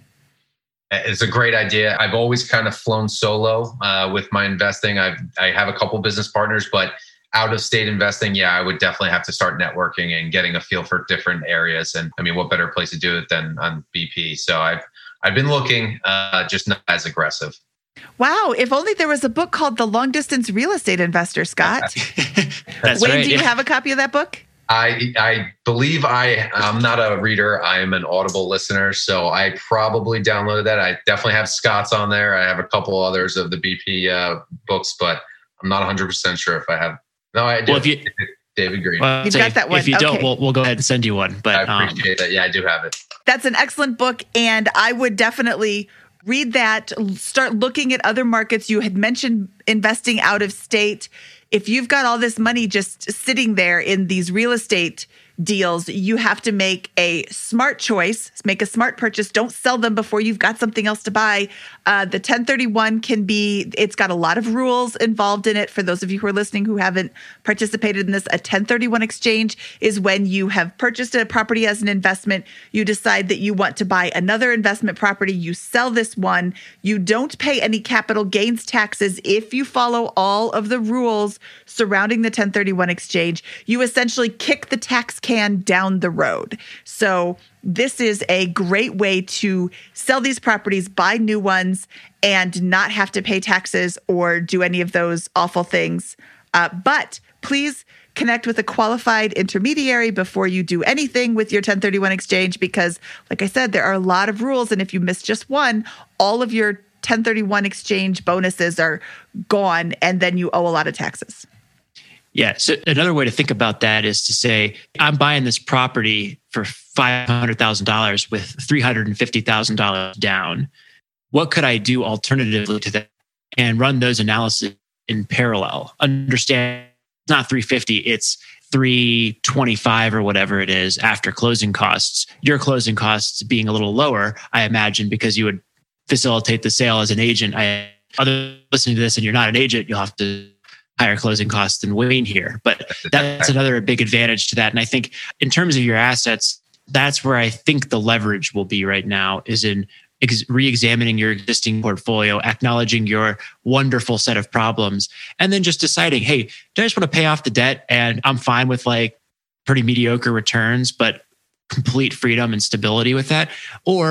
It's a great idea. I've always kind of flown solo uh, with my investing. I've, I have a couple business partners, but out of state investing, yeah, I would definitely have to start networking and getting a feel for different areas. And I mean, what better place to do it than on B P? So I've I've been looking, uh, just not as aggressive. Wow. If only there was a book called The Long Distance Real Estate Investor, Scott. That's Wayne, right, do you yeah. have a copy of that book? I I believe I, I'm not a reader. I am an Audible listener. So I probably downloaded that. I definitely have Scott's on there. I have a couple others of the B P uh, books, but I'm not one hundred percent sure if I have. No, I do. Well, if you, David Green. well, You've so got if, that one. If you Okay. don't, we'll, we'll go ahead and send you one. But I um, appreciate that. Yeah, I do have it. That's an excellent book, and I would definitely read that. Start looking at other markets. You had mentioned investing out of state. If you've got all this money just sitting there in these real estate deals, you have to make a smart choice, make a smart purchase. Don't sell them before you've got something else to buy. Uh, the ten thirty-one can be, it's got a lot of rules involved in it. For those of you who are listening who haven't participated in this, a ten thirty-one exchange is when you have purchased a property as an investment. You decide that you want to buy another investment property. You sell this one. You don't pay any capital gains taxes if you follow all of the rules surrounding the ten thirty-one exchange. You essentially kick the tax can down the road. So this is a great way to sell these properties, buy new ones, and not have to pay taxes or do any of those awful things. Uh, but please connect with a qualified intermediary before you do anything with your ten thirty-one exchange, because like I said, there are a lot of rules. And if you miss just one, all of your ten thirty-one exchange bonuses are gone, and then you owe a lot of taxes. Yeah. So another way to think about that is to say, I'm buying this property for five hundred thousand dollars with three hundred fifty thousand dollars down. What could I do alternatively to that? And run those analyses in parallel. Understand it's not three hundred fifty, it's three hundred twenty-five or whatever it is after closing costs. Your closing costs being a little lower, I imagine, because you would facilitate the sale as an agent. I, other listening to this and you're not an agent, you'll have to higher closing costs than Wayne here. But that's another big advantage to that. And I think in terms of your assets, that's where I think the leverage will be right now, is in ex- re-examining your existing portfolio, acknowledging your wonderful set of problems, and then just deciding, hey, do I just want to pay off the debt and I'm fine with like pretty mediocre returns, but complete freedom and stability with that? Or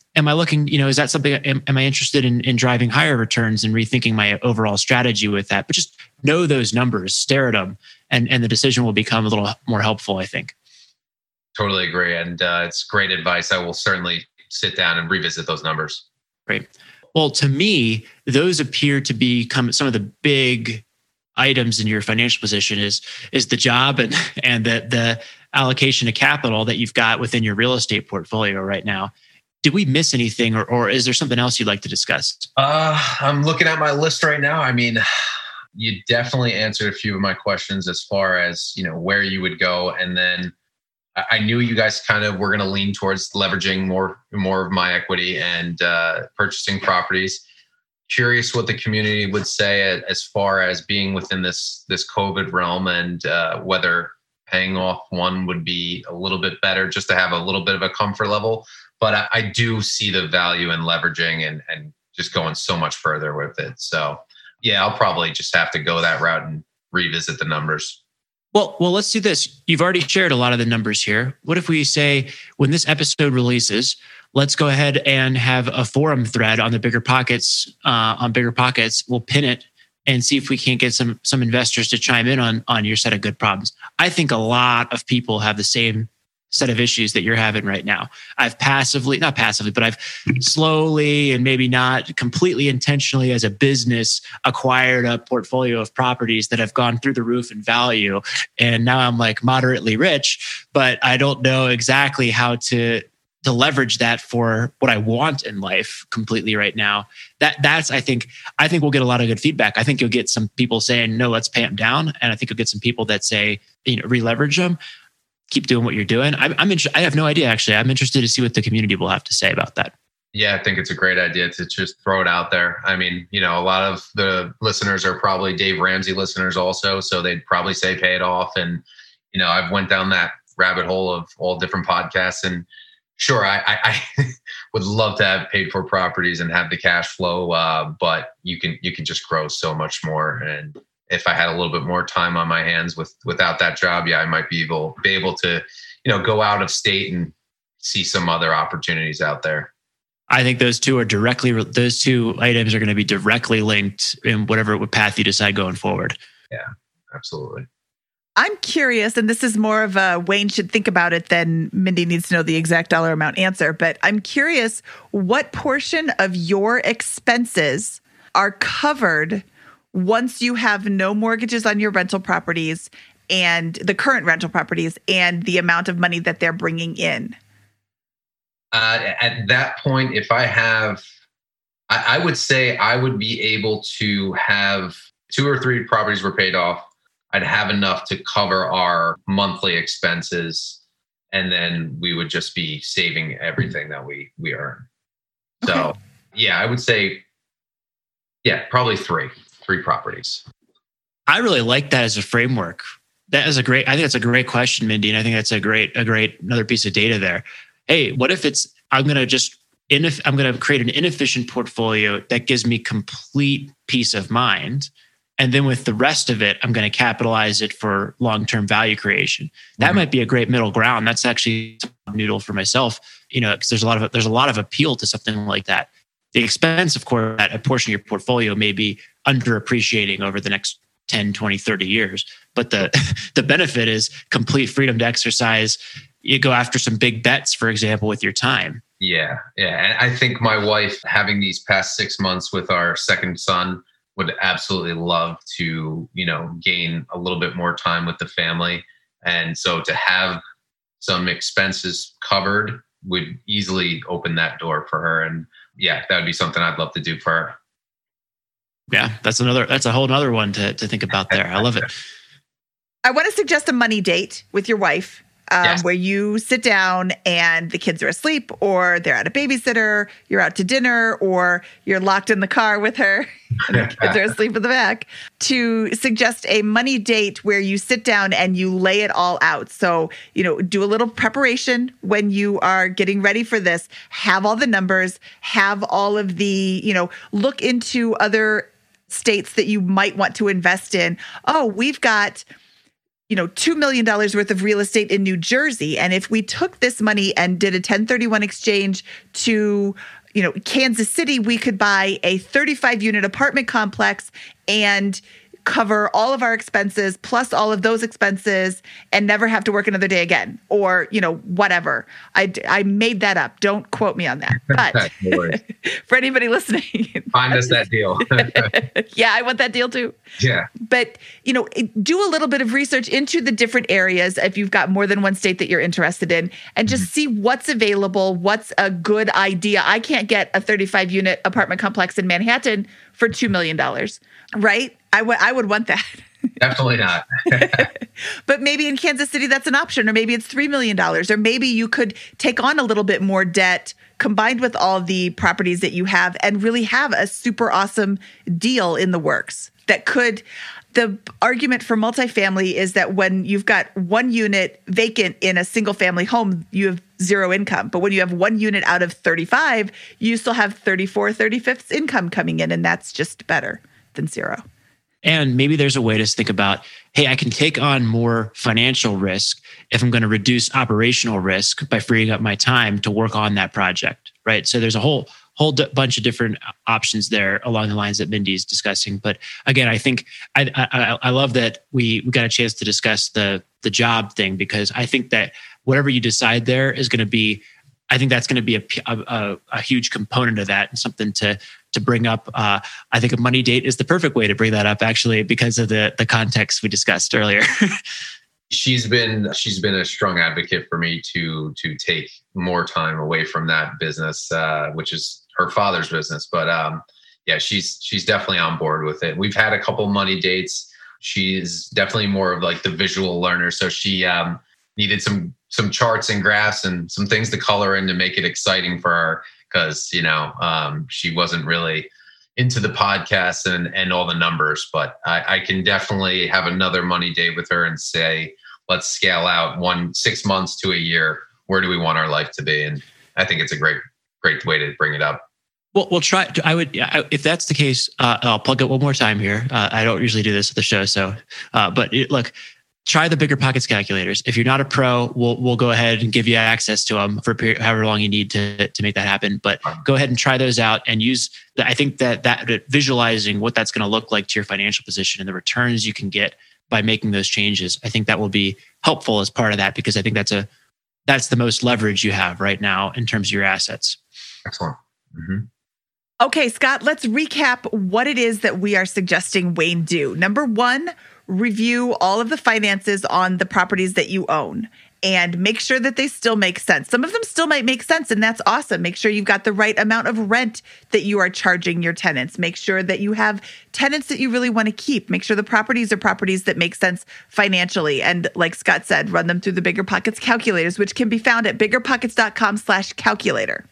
am I looking, you know, is that something, am, am I interested in, in driving higher returns and rethinking my overall strategy with that? But just know those numbers, stare at them, and, and the decision will become a little more helpful, I think. Totally agree. And uh, it's great advice. I will certainly sit down and revisit those numbers. Great. Well, to me, those appear to become some of the big items in your financial position is, is the job and, and the, the allocation of capital that you've got within your real estate portfolio right now. Did we miss anything, or, or is there something else you'd like to discuss? Uh, I'm looking at my list right now. I mean, you definitely answered a few of my questions as far as, you know, where you would go. And then I knew you guys kind of were going to lean towards leveraging more, more of my equity and uh, purchasing properties. Curious what the community would say as far as being within this, this COVID realm, and uh, whether paying off one would be a little bit better just to have a little bit of a comfort level. But I, I do see the value in leveraging and, and just going so much further with it. So yeah, I'll probably just have to go that route and revisit the numbers. Well, well, let's do this. You've already shared a lot of the numbers here. What if we say, when this episode releases, let's go ahead and have a forum thread on the Bigger Pockets, uh, on Bigger Pockets. We'll pin it and see if we can't get some some investors to chime in on, on your set of good problems. I think a lot of people have the same set of issues that you're having right now. I've passively, not passively, but I've slowly and maybe not completely intentionally as a business acquired a portfolio of properties that have gone through the roof in value. And now I'm like moderately rich, but I don't know exactly how to to leverage that for what I want in life completely right now. That that's, I think, I think we'll get a lot of good feedback. I think you'll get some people saying, no, let's pay them down. And I think you'll get some people that say, you know, re-leverage them. Keep doing what you're doing. I'm, I'm inter- I have no idea, actually. I'm interested to see what the community will have to say about that. Yeah, I think it's a great idea to just throw it out there. I mean, you know, a lot of the listeners are probably Dave Ramsey listeners also, so they'd probably say pay it off. And, you know, I've went down that rabbit hole of all different podcasts. And sure, I, I, I would love to have paid for properties and have the cash flow, uh, but you can you can just grow so much more. And if I had a little bit more time on my hands with without that job, yeah, I might be able be able to, you know, go out of state and see some other opportunities out there. I think those two are directly, those two items are going to be directly linked in whatever path you decide going forward. Yeah, absolutely. I'm curious, and this is more of a Wayne should think about it than Mindy needs to know the exact dollar amount answer, but I'm curious what portion of your expenses are covered once you have no mortgages on your rental properties and the current rental properties and the amount of money that they're bringing in? Uh, at that point, if I have, I, I would say I would be able to have two or three properties were paid off. I'd have enough to cover our monthly expenses, and then we would just be saving everything that we, we earn. So okay. yeah, I would say, yeah, probably three. Three properties. I really like that as a framework. That is a great, I think that's a great question, Mindy. And I think that's a great, a great, another piece of data there. Hey, what if it's, I'm going to just, ineff- I'm going to create an inefficient portfolio that gives me complete peace of mind. And then with the rest of it, I'm going to capitalize it for long-term value creation. That mm-hmm. might be a great middle ground. That's actually a noodle for myself, you know, because there's a lot of, there's a lot of appeal to something like that. The expense, of course, that a portion of your portfolio may be underappreciating over the next ten, twenty, thirty years. But the, the benefit is complete freedom to exercise. You go after some big bets, for example, with your time. Yeah. Yeah. And I think my wife, having these past six months with our second son, would absolutely love to, you know, gain a little bit more time with the family. And so to have some expenses covered would easily open that door for her. And yeah, that would be something I'd love to do for her. Yeah, that's another, that's a whole nother one to, to think about there. I love it. I want to suggest a money date with your wife. Um, Yes. Where you sit down and the kids are asleep, or they're at a babysitter, you're out to dinner, or you're locked in the car with her and the kids are asleep in the back, to suggest a money date where you sit down and you lay it all out. So, you know, do a little preparation when you are getting ready for this, have all the numbers, have all of the, you know, look into other states that you might want to invest in. Oh, we've got you know, two million dollars worth of real estate in New Jersey. And if we took this money and did a ten thirty-one exchange to, you know, Kansas City, we could buy a thirty-five unit apartment complex and cover all of our expenses plus all of those expenses and never have to work another day again, or, you know, whatever. I, I made that up. Don't quote me on that. But for anybody listening, find us that deal. Yeah, I want that deal too. Yeah. But, you know, do a little bit of research into the different areas if you've got more than one state that you're interested in, and just mm-hmm. see what's available, what's a good idea. I can't get a thirty-five unit apartment complex in Manhattan for two million dollars, right? I, w- I would want that. Definitely not. But maybe in Kansas City, that's an option, or maybe it's three million dollars, or maybe you could take on a little bit more debt combined with all the properties that you have and really have a super awesome deal in the works that could. The argument for multifamily is that when you've got one unit vacant in a single family home, you have zero income. But when you have one unit out of thirty-five, you still have thirty-four, thirty-fifths income coming in, and that's just better than zero. And maybe there's a way to think about, hey, I can take on more financial risk if I'm going to reduce operational risk by freeing up my time to work on that project, right? So there's a whole whole d- bunch of different options there along the lines that Mindy's discussing. But again, I think I, I, I love that we, we got a chance to discuss the the job thing, because I think that whatever you decide there is going to be, I think that's going to be a, a, a huge component of that, and something to to bring up. Uh, I think a money date is the perfect way to bring that up, actually, because of the the context we discussed earlier. she's been she's been a strong advocate for me to to take more time away from that business, uh, which is her father's business. But um, yeah, she's she's definitely on board with it. We've had a couple money dates. She's definitely more of like the visual learner, so she um, needed some some charts and graphs and some things to color in to make it exciting for her, because, you know, um, she wasn't really into the podcast and, and all the numbers. But I, I can definitely have another money day with her and say, let's scale out one six months to a year. Where do we want our life to be? And I think it's a great, great way to bring it up. Well, we'll try. I would, if that's the case, uh, I'll plug it one more time here. Uh, I don't usually do this at the show, so, uh, but it, look, try the Bigger Pockets calculators. If you're not a pro, we'll we'll go ahead and give you access to them for a period, however long you need to to make that happen. But go ahead and try those out and use. The, I think that that visualizing what that's going to look like to your financial position and the returns you can get by making those changes, I think that will be helpful as part of that, because I think that's a that's the most leverage you have right now in terms of your assets. Excellent. Mm-hmm. Okay, Scott, let's recap what it is that we are suggesting Wayne do. Number one, review all of the finances on the properties that you own and make sure that they still make sense. Some of them still might make sense, and that's awesome. Make sure you've got the right amount of rent that you are charging your tenants. Make sure that you have tenants that you really want to keep. Make sure the properties are properties that make sense financially. And like Scott said, run them through the Bigger Pockets calculators, which can be found at biggerpockets.com slash calculator.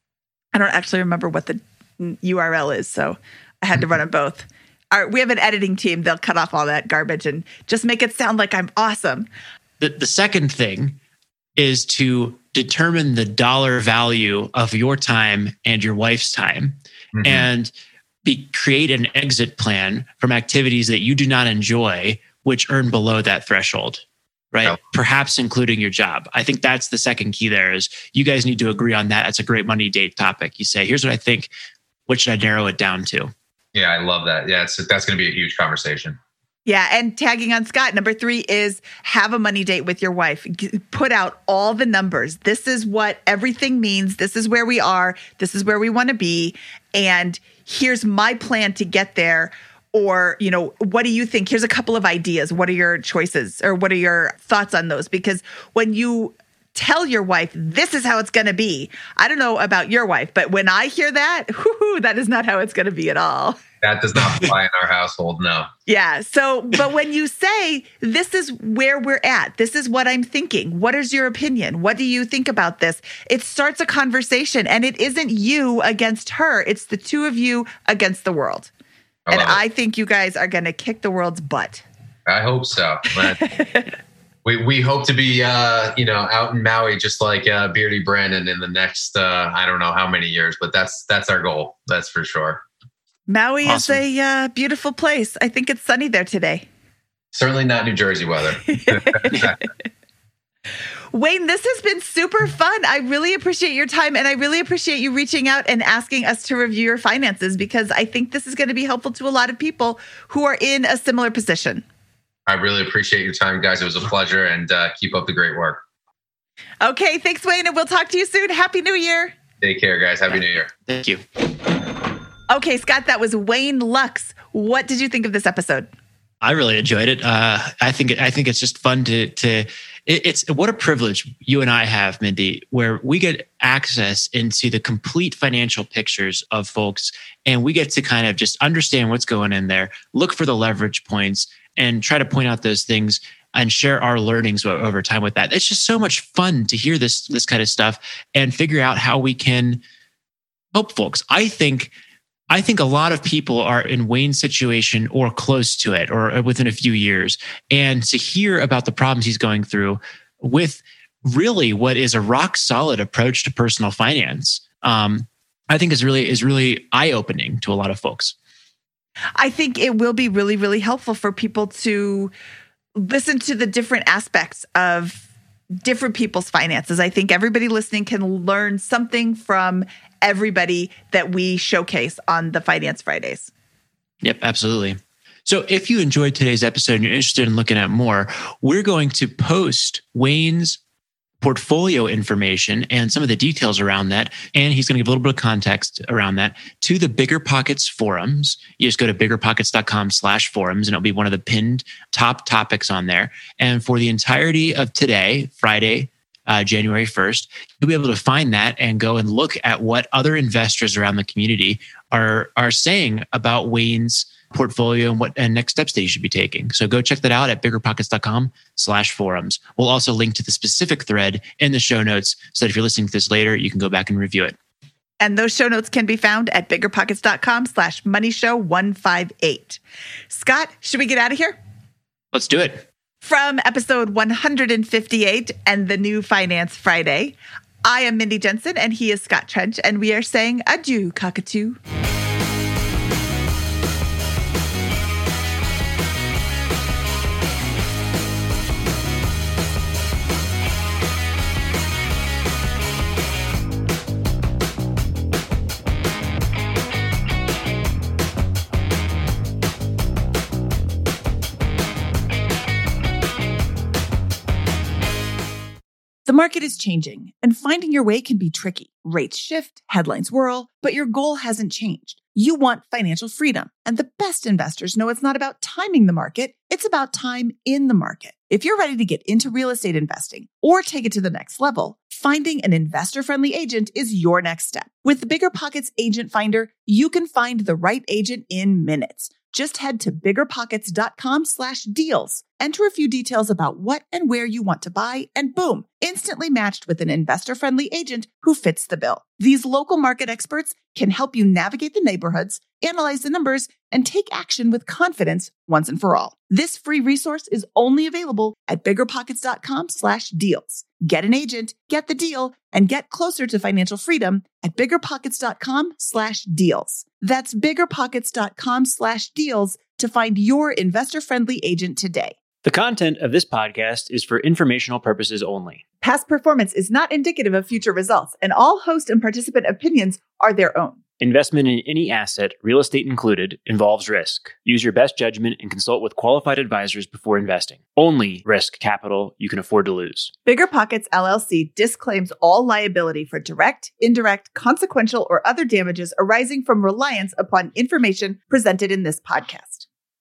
I don't actually remember what the U R L is, so I had to run them both. Our, we have an editing team. They'll cut off all that garbage and just make it sound like I'm awesome. The, the second thing is to determine the dollar value of your time and your wife's time, mm-hmm. and be, create an exit plan from activities that you do not enjoy, which earn below that threshold, right? Oh. Perhaps including your job. I think that's the second key there is you guys need to agree on that. It's a great money date topic. You say, here's what I think. What should I narrow it down to? Yeah, I love that. Yeah, it's, that's going to be a huge conversation. Yeah, and tagging on Scott, number three is have a money date with your wife. G- put out all the numbers. This is what everything means. This is where we are. This is where we want to be. And here's my plan to get there. Or, you know, what do you think? Here's a couple of ideas. What are your choices, or what are your thoughts on those? Because when you tell your wife, this is how it's going to be. I don't know about your wife, but when I hear that, whoo, that is not how it's going to be at all. That does not fly in our household, no. Yeah. So, but when you say, this is where we're at, this is what I'm thinking, what is your opinion? What do you think about this? It starts a conversation, and it isn't you against her. It's the two of you against the world. I and I think you guys are going to kick the world's butt. I hope so. We we hope to be, uh, you know, out in Maui, just like uh, Beardy Brandon in the next, uh, I don't know how many years, but that's that's our goal. That's for sure. Maui awesome. is a uh, beautiful place. I think it's sunny there today. Certainly not New Jersey weather. Wayne, this has been super fun. I really appreciate your time, and I really appreciate you reaching out and asking us to review your finances, because I think this is going to be helpful to a lot of people who are in a similar position. I really appreciate your time, guys. It was a pleasure, and uh, keep up the great work. Okay, thanks, Wayne, and we'll talk to you soon. Happy New Year. Take care, guys. Happy New Year. Thank you. Okay, Scott, that was Wayne Lux. What did you think of this episode? I really enjoyed it. Uh, I think I think it's just fun to to. It, it's what a privilege you and I have, Mindy, where we get access into the complete financial pictures of folks, and we get to kind of just understand what's going in there, look for the leverage points, and try to point out those things and share our learnings over time with that. It's just so much fun to hear this this kind of stuff and figure out how we can help folks. I think. I think a lot of people are in Wayne's situation or close to it or within a few years. And to hear about the problems he's going through with really what is a rock solid approach to personal finance, um, I think is really is really eye-opening to a lot of folks. I think it will be really, really helpful for people to listen to the different aspects of different people's finances. I think everybody listening can learn something from everybody that we showcase on the Finance Fridays. Yep, absolutely. So if you enjoyed today's episode and you're interested in looking at more, we're going to post Wayne's portfolio information and some of the details around that. And he's going to give a little bit of context around that to the BiggerPockets forums. You just go to biggerpockets.com slash forums and it'll be one of the pinned top topics on there. And for the entirety of today, Friday, uh, January first, you'll be able to find that and go and look at what other investors around the community are, are saying about Wayne's portfolio and what and next steps that you should be taking. So go check that out at biggerpockets.com slash forums. We'll also link to the specific thread in the show notes so that if you're listening to this later, you can go back and review it. And those show notes can be found at biggerpockets.com slash money show 158. Scott, should we get out of here? Let's do it. From episode one hundred fifty-eight and the new Finance Friday, I am Mindy Jensen and he is Scott Trench, and we are saying adieu, cockatoo. The market is changing, and finding your way can be tricky. Rates shift, headlines whirl, but your goal hasn't changed. You want financial freedom, and the best investors know it's not about timing the market, it's about time in the market. If you're ready to get into real estate investing or take it to the next level, finding an investor-friendly agent is your next step. With the BiggerPockets Agent Finder, you can find the right agent in minutes. Just head to biggerpockets.com slash deals. Enter a few details about what and where you want to buy, and boom, instantly matched with an investor-friendly agent who fits the bill. These local market experts can help you navigate the neighborhoods, analyze the numbers, and take action with confidence once and for all. This free resource is only available at biggerpockets.com slash deals. Get an agent, get the deal, and get closer to financial freedom at biggerpockets.com slash deals. That's biggerpockets.com slash deals to find your investor-friendly agent today. The content of this podcast is for informational purposes only. Past performance is not indicative of future results, and all host and participant opinions are their own. Investment in any asset, real estate included, involves risk. Use your best judgment and consult with qualified advisors before investing. Only risk capital you can afford to lose. BiggerPockets L L C disclaims all liability for direct, indirect, consequential, or other damages arising from reliance upon information presented in this podcast.